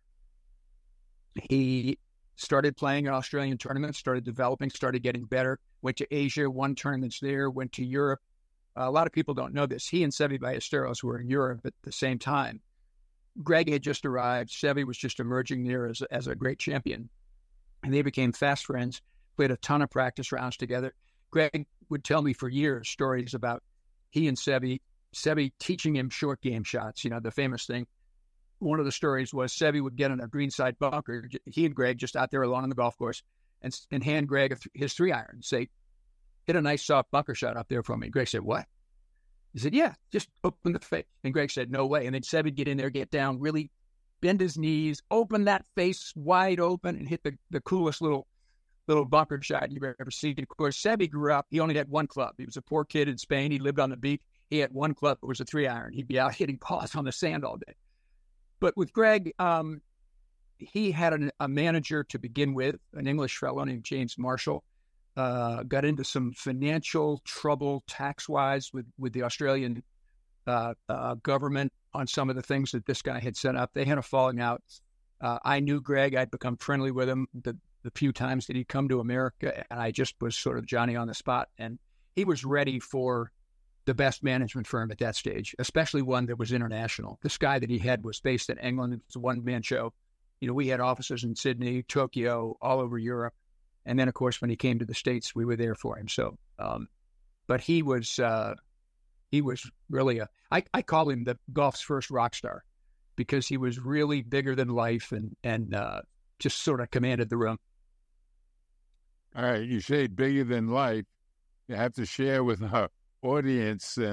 He started playing in Australian tournaments, started developing, started getting better, went to Asia, won tournaments there, went to Europe. Uh, a lot of people don't know this. He and Seve Ballesteros were in Europe at the same time. Greg had just arrived. Seve was just emerging there as, as a great champion. And they became fast friends, played a ton of practice rounds together. Greg would tell me for years stories about he and Seve, Seve teaching him short game shots, you know, the famous thing. One of the stories was Seve would get in a greenside bunker, he and Greg just out there alone on the golf course, and, and hand Greg his three iron and say, "Hit a nice soft bunker shot up there for me." Greg said, "What?" He said, "Yeah, just open the face." And Greg said, "No way." And then Seve would get in there, get down, really bend his knees, open that face wide open, and hit the, the coolest little little bunker shot you've ever seen. Of course, Seve grew up, he only had one club. He was a poor kid in Spain. He lived on the beach. He had one club. It was a three iron. He'd be out hitting paws on the sand all day. But with Greg, um, he had an, a manager to begin with, an English fellow named James Marshall. Uh, got into some financial trouble tax-wise with, with the Australian uh, uh, government on some of the things that this guy had set up. They had a falling out. Uh, I knew Greg. I'd become friendly with him the, the few times that he'd come to America, and I just was sort of Johnny on the spot. And he was ready for the best management firm at that stage, especially one that was international. This guy that he had was based in England. It was a one-man show. You know, we had offices in Sydney, Tokyo, all over Europe. And then, of course, when he came to the States, we were there for him. So, um, but he was, uh, he was really a, I, I call him the golf's first rock star because he was really bigger than life and, and uh, just sort of commanded the room. All right. You say bigger than life. You have to share with our audience and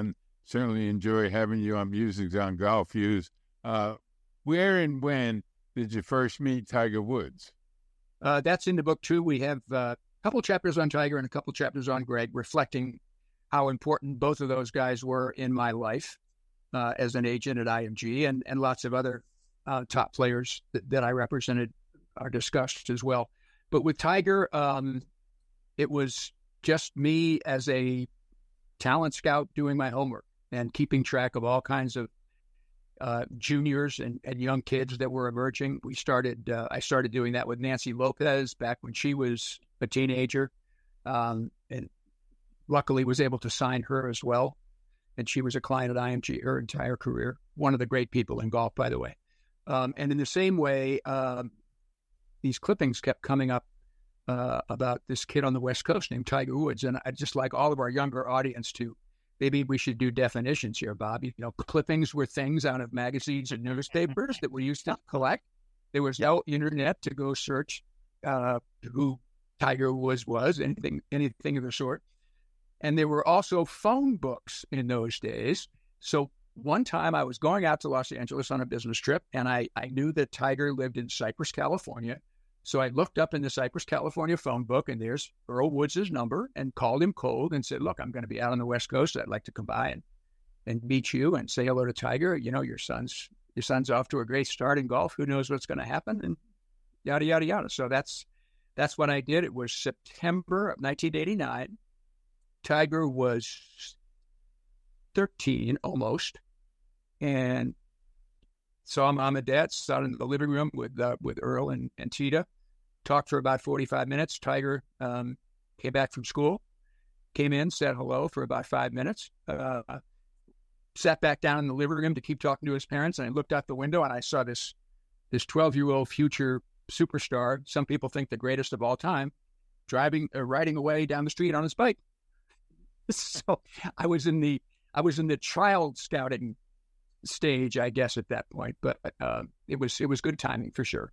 certainly enjoy having you on Music on Golf Views. Uh, where and when did you first meet Tiger Woods? Uh, that's in the book, too. We have uh, a couple chapters on Tiger and a couple chapters on Greg, reflecting how important both of those guys were in my life uh, as an agent at I M G, and, and lots of other uh, top players that, that I represented are discussed as well. But with Tiger, um, it was just me as a talent scout doing my homework and keeping track of all kinds of uh, juniors and, and young kids that were emerging. We started, uh, I started doing that with Nancy Lopez back when she was a teenager, um, and luckily was able to sign her as well. And she was a client at I M G her entire career. One of the great people in golf, by the way. Um, and in the same way, um, these clippings kept coming up uh, about this kid on the West Coast named Tiger Woods. And I'd just like all of our younger audience to, maybe we should do definitions here, Bob. You know, clippings were things out of magazines and newspapers that we used to collect. There was no internet to go search uh, who Tiger Woods was, anything, anything of the sort. And there were also phone books in those days. So one time I was going out to Los Angeles on a business trip, and I, I knew that Tiger lived in Cypress, California. So I looked up in the Cypress, California phone book, and there's Earl Woods' number, and called him cold and said, look, I'm going to be out on the West Coast. I'd like to come by and, and meet you and say hello to Tiger. You know, your son's your son's off to a great start in golf. Who knows what's going to happen? And yada, yada, yada. So that's that's what I did. It was September of nineteen eighty-nine. Tiger was thirteen almost, and saw mom and dad, sat in the living room with uh, with Earl and, and Tita, talked for about forty-five minutes. Tiger um, came back from school, came in, said hello for about five minutes, uh, sat back down in the living room to keep talking to his parents, and I looked out the window and I saw this this twelve-year-old future superstar, some people think the greatest of all time, driving, uh, riding away down the street on his bike. So I was in the I was in the child scouting stage, I guess, at that point. But uh, it was it was good timing for sure.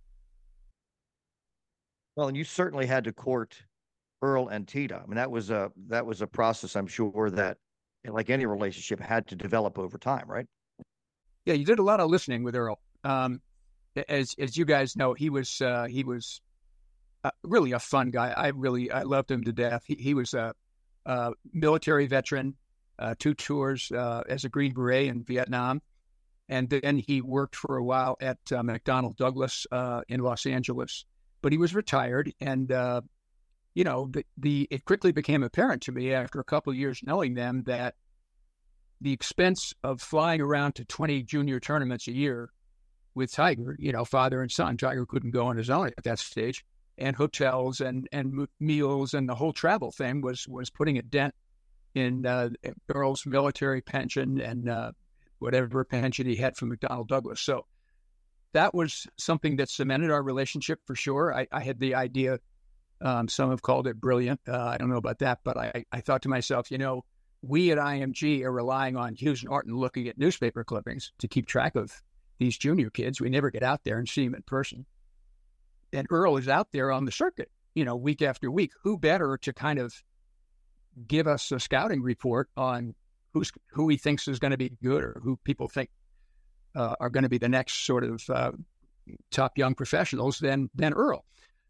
Well, and you certainly had to court Earl and Tita. I mean, that was a that was a process, I'm sure, that, like any relationship, had to develop over time, right? Yeah, you did a lot of listening with Earl. Um, as as you guys know, he was uh, he was uh, really a fun guy. I really I loved him to death. He he was a Uh, military veteran, uh, two tours uh, as a Green Beret in Vietnam. And then he worked for a while at uh, McDonnell Douglas uh, in Los Angeles. But he was retired. And, uh, you know, the, the it quickly became apparent to me after a couple of years knowing them that the expense of flying around to twenty junior tournaments a year with Tiger, you know, father and son, Tiger couldn't go on his own at that stage, and hotels and, and meals and the whole travel thing was, was putting a dent in uh, Earl's military pension and uh, whatever pension he had from McDonnell Douglas. So that was something that cemented our relationship for sure. I, I had the idea, um, some have called it brilliant. Uh, I don't know about that, but I, I thought to myself, you know, we at I M G are relying on Hughes Norton looking at newspaper clippings to keep track of these junior kids. We never get out there and see them in person. And Earl is out there on the circuit, you know, week after week. Who better to kind of give us a scouting report on who's who he thinks is going to be good, or who people think uh, are going to be the next sort of uh, top young professionals than than Earl.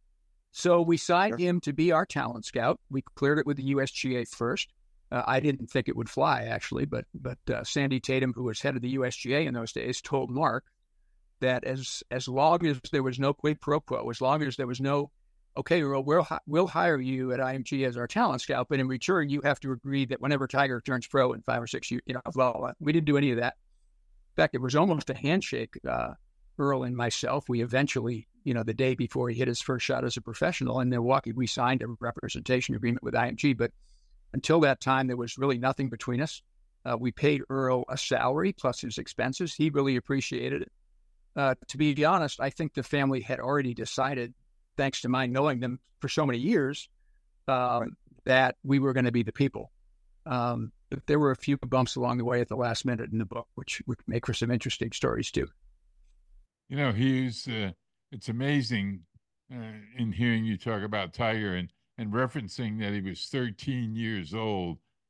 So we signed sure. him to be our talent scout. We cleared it with the U S G A first. Uh, I didn't think it would fly, actually, but but uh, Sandy Tatum, who was head of the U S G A in those days, told Mark that as as long as there was no quid pro quo, as long as there was no, okay, Earl, we'll, we'll hire you at I M G as our talent scout, but in return, you have to agree that whenever Tiger turns pro in five or six years, you know, blah, blah, blah. We didn't do any of that. In fact, it was almost a handshake, uh, Earl and myself. We eventually, you know, the day before he hit his first shot as a professional in Milwaukee, we signed a representation agreement with I M G, but until that time, there was really nothing between us. Uh, we paid Earl a salary plus his expenses. He really appreciated it. Uh, to be honest, I think the family had already decided, thanks to my knowing them for so many years, uh, that we were going to be the people. Um, but there were a few bumps along the way at the last minute in the book, which would make for some interesting stories too. You know, Hughes, uh, it's amazing uh, in hearing you talk about Tiger and, and referencing that he was thirteen years old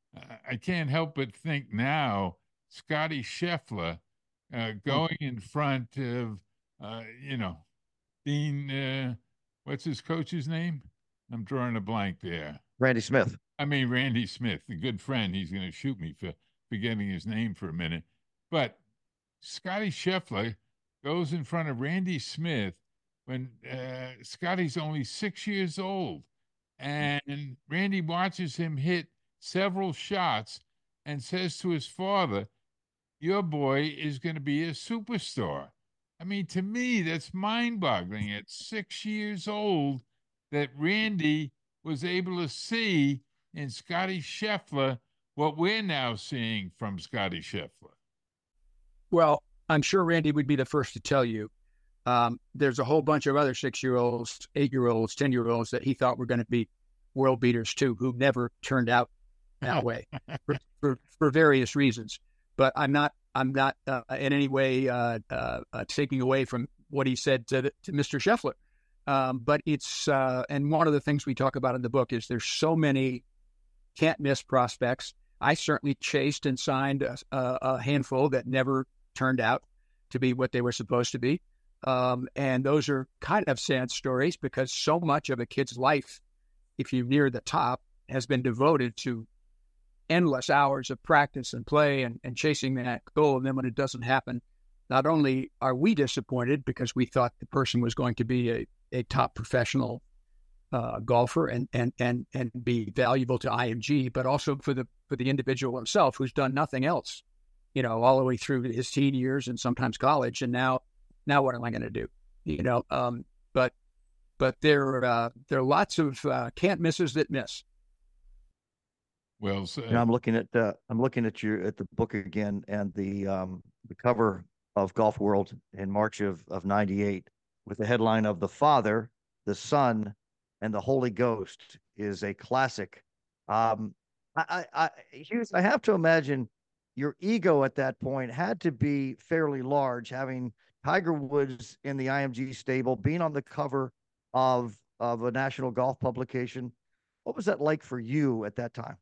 I can't help but think now, Scotty Scheffler uh, going in front of, uh, you know, Dean, uh, what's his coach's name? I'm drawing a blank there. Randy Smith. I mean, Randy Smith, a good friend. He's going to shoot me for forgetting his name for a minute. But Scotty Scheffler goes in front of Randy Smith when uh, Scotty's only six years old. And Randy watches him hit several shots and says to his father, your boy is going to be a superstar. I mean, to me, that's mind-boggling at six years old that Randy was able to see in Scotty Scheffler what we're now seeing from Scotty Scheffler. Well, I'm sure Randy would be the first to tell you. Um, there's a whole bunch of other six-year-olds, eight-year-olds, ten-year-olds that he thought were going to be world beaters too, who never turned out that way for, for, for various reasons. But I'm not I'm not uh, in any way uh, uh, uh, taking away from what he said to, to Mister Scheffler. Um, but it's uh, and one of the things we talk about in the book is there's so many can't miss prospects. I certainly chased and signed a, a handful that never turned out to be what they were supposed to be. Um, and those are kind of sad stories because so much of a kid's life, if you're near the top, has been devoted to endless hours of practice and play and, and chasing that goal. And then when it doesn't happen, not only are we disappointed because we thought the person was going to be a, a top professional uh, golfer and, and, and, and be valuable to I M G, but also for the, for the individual himself who's done nothing else, you know, all the way through his teen years and sometimes college. And now, now what am I going to do? You know, um, but, but there, uh, there are lots of uh, can't misses that miss. Well, so, and I'm looking at uh, I'm looking at your at the book again, and the um, the cover of Golf World in March of of ninety-eight with the headline of "The Father, the Son, and the Holy Ghost" is a classic. Um, I, I, I, Hughes, I have to imagine your ego at that point had to be fairly large, having Tiger Woods in the I M G stable, being on the cover of of a national golf publication. What was that like for you at that time?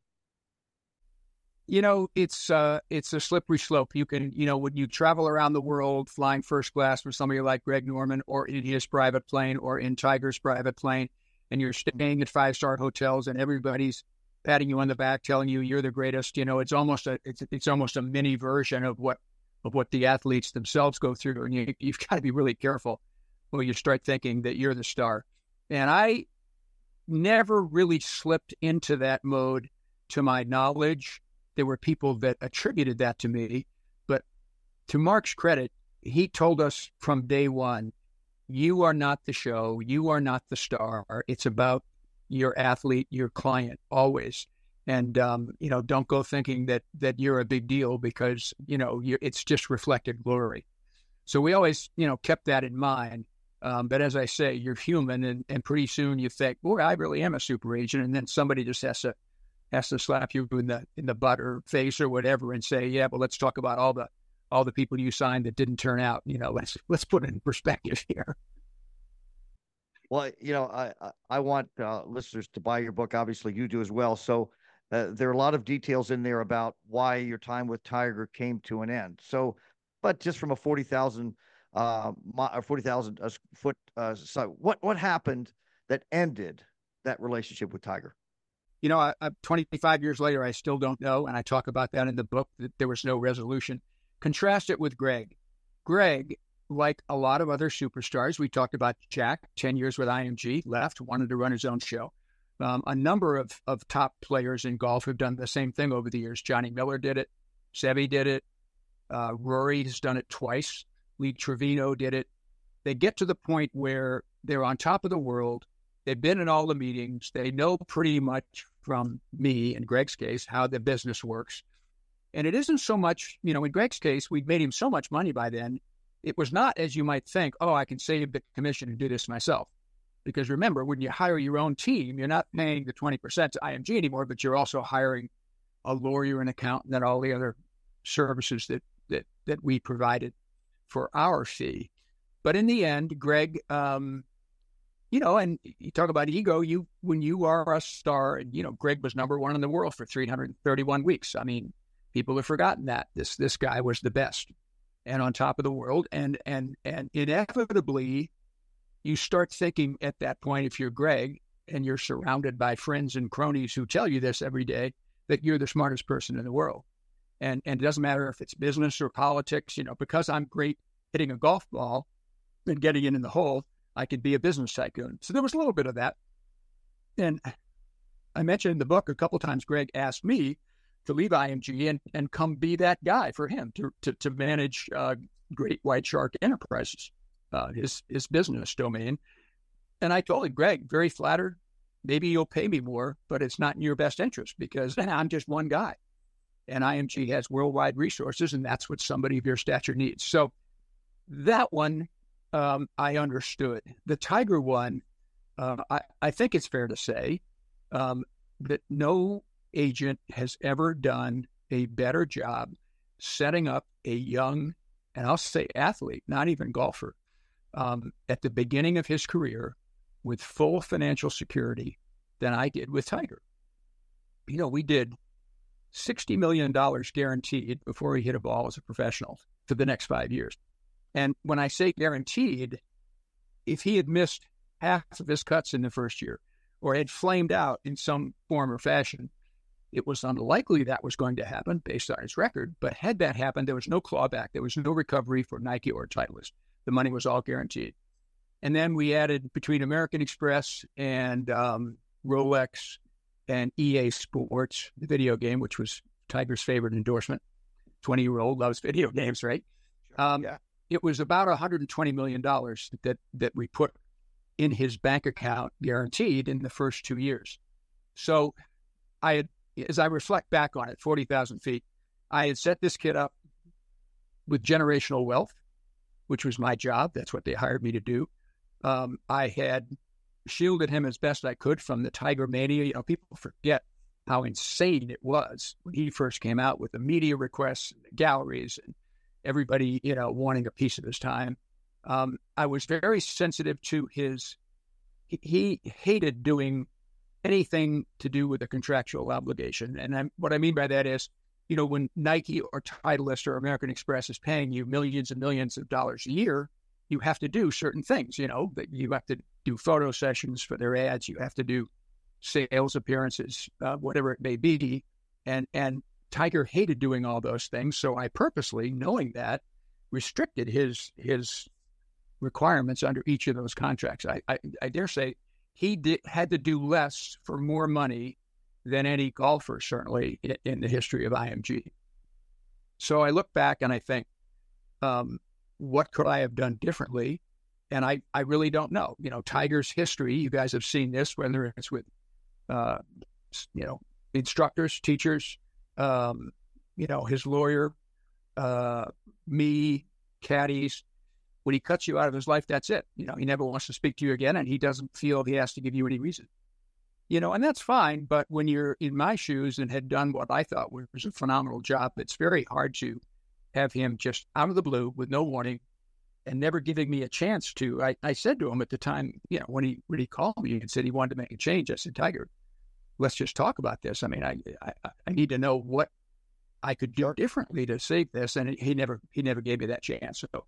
You know, it's uh, it's a slippery slope. You can, you know, when you travel around the world flying first class with somebody like Greg Norman or in his private plane or in Tiger's private plane, and you're staying at five-star hotels and everybody's patting you on the back, telling you you're the greatest. You know, it's almost a it's it's almost a mini version of what of what the athletes themselves go through, and you, you've got to be really careful when you start thinking that you're the star. And I never really slipped into that mode, to my knowledge. There were people that attributed that to me, but to Mark's credit, he told us from day one, you are not the show, you are not the star. It's about your athlete, your client, always. And, um, you know, don't go thinking that that you're a big deal because, you know, you're, it's just reflected glory. So we always, you know, kept that in mind. Um, but as I say, you're human, and, and pretty soon you think, boy, I really am a super agent. And then somebody just has to has to slap you in the in the butt or face or whatever and say, yeah, but let's talk about all the all the people you signed that didn't turn out. You know, let's let's put it in perspective here. Well, you know, I I want uh, listeners to buy your book. Obviously, you do as well. So uh, there are a lot of details in there about why your time with Tiger came to an end. So, but just from a forty thousand uh, forty thousand uh, foot, uh, so what what happened that ended that relationship with Tiger? You know, I, I, twenty-five years later, I still don't know, and I talk about that in the book, that there was no resolution. Contrast it with Greg. Greg, like a lot of other superstars, we talked about Jack, ten years with I M G, left, wanted to run his own show. Um, a number of, of top players in golf have done the same thing over the years. Johnny Miller did it. Seve did it. Uh, Rory has done it twice. Lee Trevino did it. They get to the point where they're on top of the world. They've been in all the meetings. They know pretty much from me, in Greg's case, how the business works. And it isn't so much, you know, in Greg's case, we'd made him so much money by then. It was not, as you might think, oh, I can save the commission and do this myself. Because remember, when you hire your own team, you're not paying the twenty percent to I M G anymore, but you're also hiring a lawyer, an accountant, and all the other services that, that, that we provided for our fee. But in the end, Greg, um, you know, and you talk about ego, you, when you are a star, and, you know, Greg was number one in the world for three hundred thirty-one weeks. I mean, people have forgotten that this, this guy was the best and on top of the world. And, and, and inevitably you start thinking at that point, if you're Greg and you're surrounded by friends and cronies who tell you this every day, that you're the smartest person in the world. And, and it doesn't matter if it's business or politics, you know, because I'm great hitting a golf ball and getting it in the hole, I could be a business tycoon. So there was a little bit of that. And I mentioned in the book a couple of times, Greg asked me to leave I M G and, and come be that guy for him to to, to manage uh, Great White Shark Enterprises, uh, his his business domain. And I told him, Greg, very flattered. Maybe you'll pay me more, but it's not in your best interest because I'm just one guy. And I M G has worldwide resources, and that's what somebody of your stature needs. So that one, um, I understood. The Tiger one, uh, I, I think it's fair to say um, that no agent has ever done a better job setting up a young, and I'll say athlete, not even golfer, um, at the beginning of his career with full financial security than I did with Tiger. You know, we did sixty million dollars guaranteed before he hit a ball as a professional for the next five years. And when I say guaranteed, if he had missed half of his cuts in the first year or had flamed out in some form or fashion, it was unlikely that was going to happen based on his record. But had that happened, there was no clawback. There was no recovery for Nike or Titleist. The money was all guaranteed. And then we added between American Express and um, Rolex and E A Sports, the video game, which was Tiger's favorite endorsement. twenty-year-old loves video games, right? Sure. Um, yeah. It was about one hundred twenty million dollars that, that we put in his bank account guaranteed in the first two years. So I had, as I reflect back on it, forty thousand feet, I had set this kid up with generational wealth, which was my job. That's what they hired me to do. Um, I had shielded him as best I could from the Tiger mania. You know, people forget how insane it was when he first came out with the media requests, and the galleries, and everybody, you know, wanting a piece of his time. Um, I was very sensitive to his, he, he hated doing anything to do with a contractual obligation. And I'm, what I mean by that is, you know, when Nike or Titleist or American Express is paying you millions and millions of dollars a year, you have to do certain things, you know, that you have to do photo sessions for their ads. You have to do sales appearances, uh, whatever it may be. And, and Tiger hated doing all those things. So I purposely, knowing that, restricted his, his requirements under each of those contracts. I, I, I dare say he did, had to do less for more money than any golfer, certainly in, in the history of I M G. So I look back and I think, um, what could I have done differently? And I, I really don't know. You know, Tiger's history, you guys have seen this, whether it's with, uh, you know, instructors, teachers, um, you know, his lawyer, uh, me, caddies. When he cuts you out of his life, that's it. You know, he never wants to speak to you again, and he doesn't feel he has to give you any reason. You know, and that's fine. But when you're in my shoes and had done what I thought was a phenomenal job, it's very hard to have him just out of the blue with no warning and never giving me a chance to. I, I said to him at the time, you know, when he when he called me and said he wanted to make a change, I said, Tiger, let's just talk about this. I mean, I I, I need to know what I could do differently to save this. And he never he never gave me that chance. So,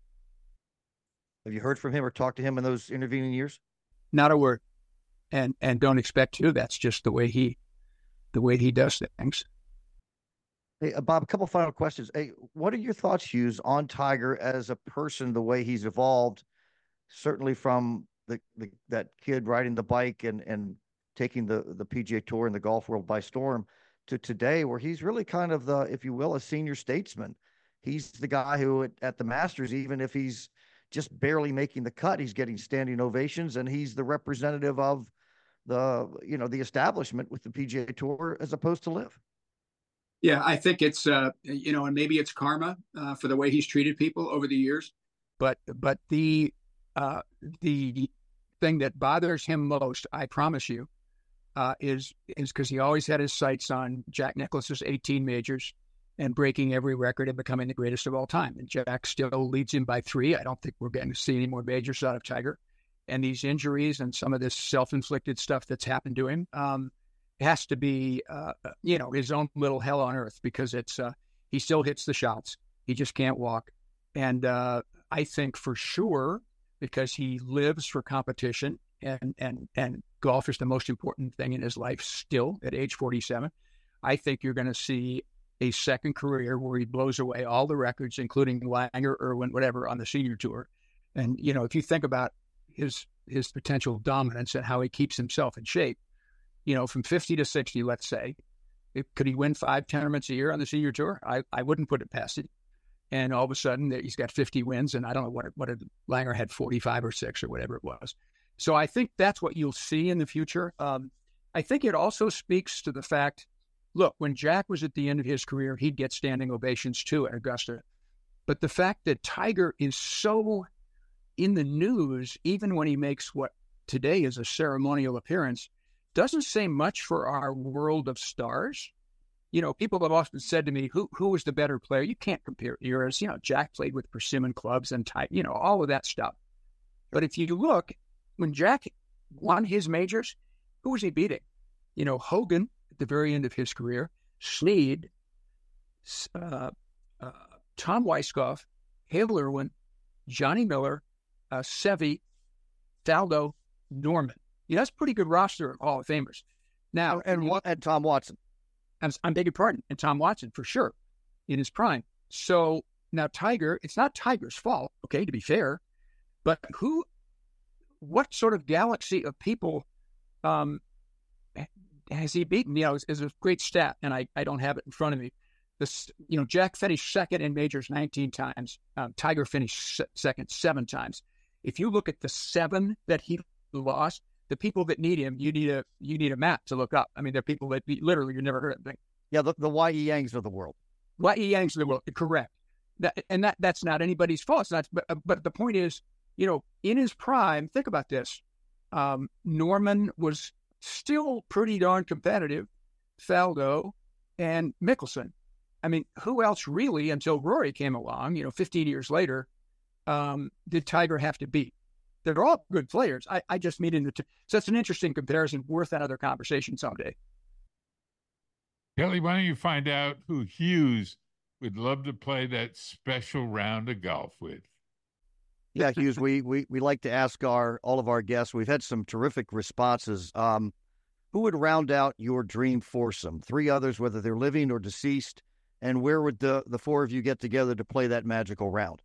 have you heard from him or talked to him in those intervening years? Not a word. And and don't expect to. That's just the way he the way he does things. Hey, uh, Bob, a couple final questions. Hey, what are your thoughts, Hughes, on Tiger as a person, the way he's evolved, certainly from the, the that kid riding the bike and, and taking the, the P G A Tour and the golf world by storm to today, where he's really kind of the, if you will, a senior statesman. He's the guy who at, at the Masters, even if he's just barely making the cut, he's getting standing ovations, and he's the representative of the, you know, the establishment with the P G A Tour as opposed to Liv. Yeah, I think it's, uh, you know, and maybe it's karma uh, for the way he's treated people over the years. But but the uh, the thing that bothers him most, I promise you, uh, is is because he always had his sights on Jack Nicklaus's eighteen majors and breaking every record and becoming the greatest of all time. And Jack still leads him by three. I don't think we're getting to see any more majors out of Tiger. and these injuries and some of this self-inflicted stuff that's happened to him, um, has to be, uh, you know, his own little hell on earth, because it's uh, he still hits the shots. He just can't walk. And uh, I think for sure, because he lives for competition, and, and, and golf is the most important thing in his life still at age forty-seven, I think you're going to see a second career where he blows away all the records, including Langer, Irwin, whatever, on the senior tour. And, you know, if you think about his his potential dominance and how he keeps himself in shape, you know, from fifty to sixty, let's say, it, could he win five tournaments a year on the senior tour? I, I wouldn't put it past it. And all of a sudden he's got fifty wins, and I don't know what, what Langer had, forty-five or six or whatever it was. So I think that's what you'll see in the future. Um, I think it also speaks to the fact, look, when Jack was at the end of his career, he'd get standing ovations too at Augusta. But the fact that Tiger is so in the news, even when he makes what today is a ceremonial appearance, doesn't say much for our world of stars. You know, people have often said to me, who who was the better player? You can't compare eras. You know, Jack played with persimmon clubs and Tiger, you know, all of that stuff. But if you look, when Jack won his majors, who was he beating? You know, Hogan at the very end of his career, Snead, uh, uh, Tom Weiskopf, Hale Irwin, Johnny Miller, uh, Seve, Faldo, Norman. Yeah, that's a pretty good roster of Hall of Famers. Now, and, and, and Tom Watson. I'm, I'm begging pardon, and Tom Watson for sure in his prime. So now Tiger, it's not Tiger's fault, okay, to be fair, but who, what sort of galaxy of people um, has he beaten? You know, is, is a great stat, and I, I don't have it in front of me. This, you know, Jack finished second in majors nineteen times. Um, Tiger finished se- second seven times. If you look at the seven that he lost, the people that need him, you need a you need a map to look up. I mean, they're people that literally you never heard of them. Yeah, the, the Y E Yangs of the world. Y E Yangs of the world, correct. That, and that that's not anybody's fault. It's not, but, but the point is, you know, in his prime, think about this. Um, Norman was still pretty darn competitive. Faldo and Mickelson. I mean, who else really, until Rory came along, you know, fifteen years later, um, did Tiger have to beat? They're all good players. I, I just mean in the, t- so it's an interesting comparison, worth another conversation someday. Kelly, why don't you find out who Hughes would love to play that special round of golf with? Yeah, Hughes, we, we, we like to ask our all of our guests. We've had some terrific responses. Um, who would round out your dream foursome? Three others, whether they're living or deceased, and where would the, the four of you get together to play that magical round?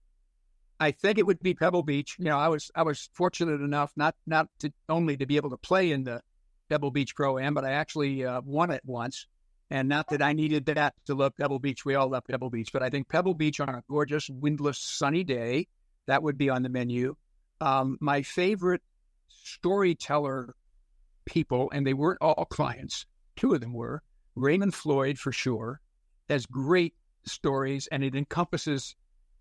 I think it would be Pebble Beach. You know, I was I was fortunate enough not not to only to be able to play in the Pebble Beach Pro-Am, but I actually uh, won it once. And not that I needed that to love Pebble Beach. We all love Pebble Beach. But I think Pebble Beach on a gorgeous, windless, sunny day, that would be on the menu. Um, my favorite storyteller people, and they weren't all clients, two of them were, Raymond Floyd for sure, has great stories, and it encompasses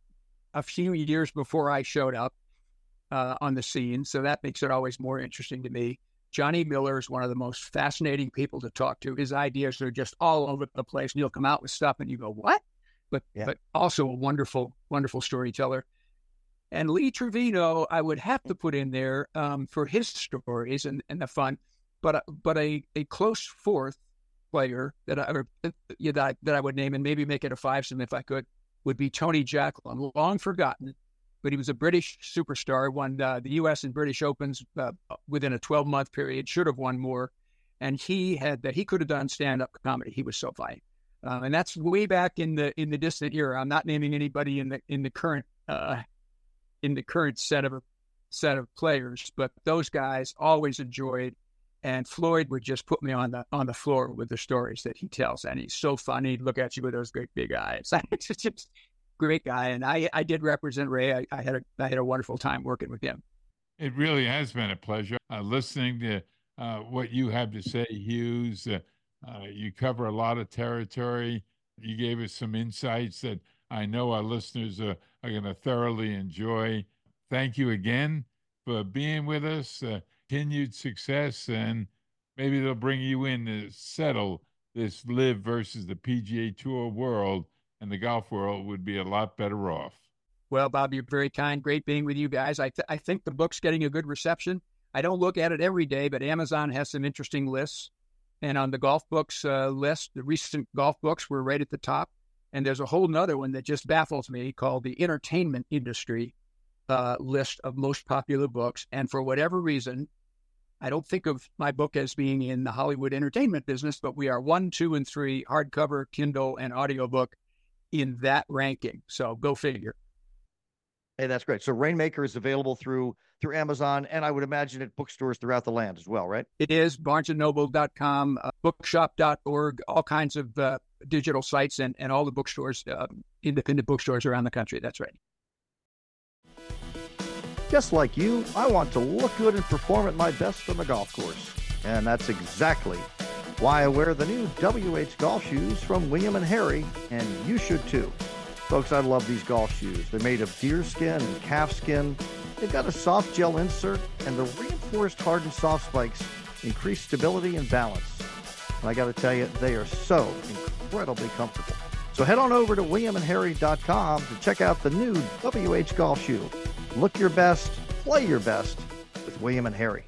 a few years before I showed up uh, on the scene. So that makes it always more interesting to me. Johnny Miller is one of the most fascinating people to talk to. His ideas are just all over the place, and he'll come out with stuff and you go, what? But yeah. but also a wonderful, wonderful storyteller. And Lee Trevino, I would have to put in there um, for his stories and, and the fun, but but a, a close fourth player that I, or, yeah, that I that I would name, and maybe make it a fivesome if I could, would be Tony Jacklin, long forgotten, but he was a British superstar, won uh, the U S and British Opens uh, within a twelve-month period, should have won more, and he had that he could have done stand-up comedy. He was so funny, uh, and that's way back in the in the distant era. I'm not naming anybody in the in the current uh, in the current set of set of players, but those guys always enjoyed. And Floyd would just put me on the on the floor with the stories that he tells, and he's so funny. He'd look at you with those great big eyes. It's just a great guy, and I, I did represent Ray. I, I had a I had a wonderful time working with him. It really has been a pleasure uh, listening to uh, what you have to say, Hughes. Uh, uh, you cover a lot of territory. You gave us some insights that I know our listeners are, are going to thoroughly enjoy. Thank you again for being with us. Uh, continued success, and maybe they'll bring you in to settle this live versus the P G A Tour world, and the golf world would be a lot better off. Well, Bob, you're very kind. Great being with you guys. I, th- I think the book's getting a good reception. I don't look at it every day, but Amazon has some interesting lists. And on the golf books uh, list, the recent golf books were right at the top. And there's a whole nother one that just baffles me called the entertainment industry uh, list of most popular books. And for whatever reason, I don't think of my book as being in the Hollywood entertainment business, but we are one, two, and three, hardcover, Kindle, and audiobook in that ranking. So go figure. Hey, that's great. So Rainmaker is available through through Amazon, and I would imagine at bookstores throughout the land as well, right? It is barnes and noble dot com, uh, bookshop dot org, all kinds of uh, digital sites, and, and all the bookstores, uh, independent bookstores around the country. That's right. Just like you, I want to look good and perform at my best on the golf course. And that's exactly why I wear the new W H golf shoes from William and Harry, and you should too. Folks, I love these golf shoes. They're made of deer skin and calf skin. They've got a soft gel insert, and the reinforced hardened soft spikes increase stability and balance. And I got to tell you, they are so incredibly comfortable. So head on over to william and harry dot com to check out the new W H golf shoe. Look your best, play your best with William and Harry.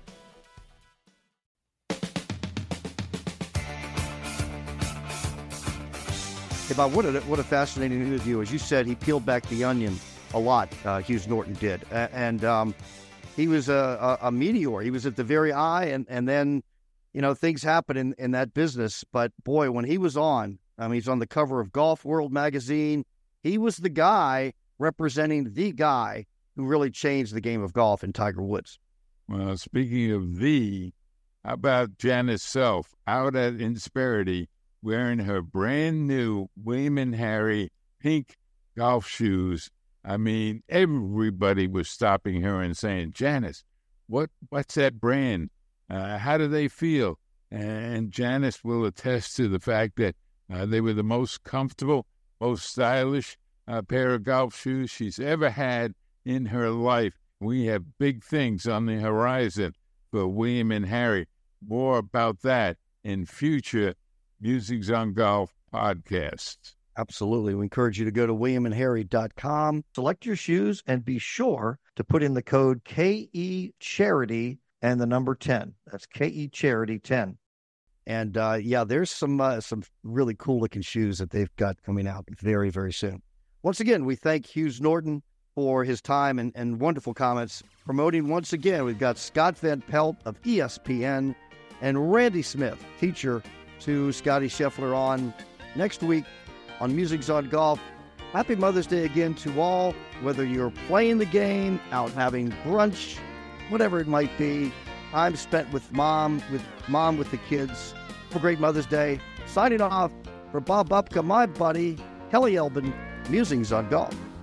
Hey, Bob, what a, what a fascinating interview. As you said, he peeled back the onion a lot, uh, Hughes Norton did. A- and um, he was a, a, a meteor. He was at the very eye, and, and then, you know, things happen in, in that business. But, boy, when he was on, I mean, he's on the cover of Golf World magazine. He was the guy representing the guy who really changed the game of golf in Tiger Woods. Well, speaking of the, how about Janice Self out at Insperity wearing her brand new William and Harry pink golf shoes? I mean, everybody was stopping her and saying, Janice, what what's that brand? Uh, how do they feel? And Janice will attest to the fact that uh, they were the most comfortable, most stylish uh, pair of golf shoes she's ever had in her life. We have big things on the horizon for William and Harry. More about that in future Musings on Golf podcasts. Absolutely. We encourage you to go to william and harry dot com, select your shoes, and be sure to put in the code K E Charity and the number ten. That's K E Charity ten. And uh, yeah, there's some uh, some really cool looking shoes that they've got coming out very, very soon. Once again, we thank Hughes Norton for his time and, and wonderful comments. Promoting once again, we've got Scott Van Pelt of E S P N and Randy Smith, teacher to Scotty Scheffler, on next week on Musings on Golf. Happy Mother's Day again to all, whether you're playing the game, out having brunch, whatever it might be. Time spent with mom, with mom, with the kids. Have a great Mother's Day. Signing off for Bob Upka, my buddy, Kelly Elbin, Musings on Golf.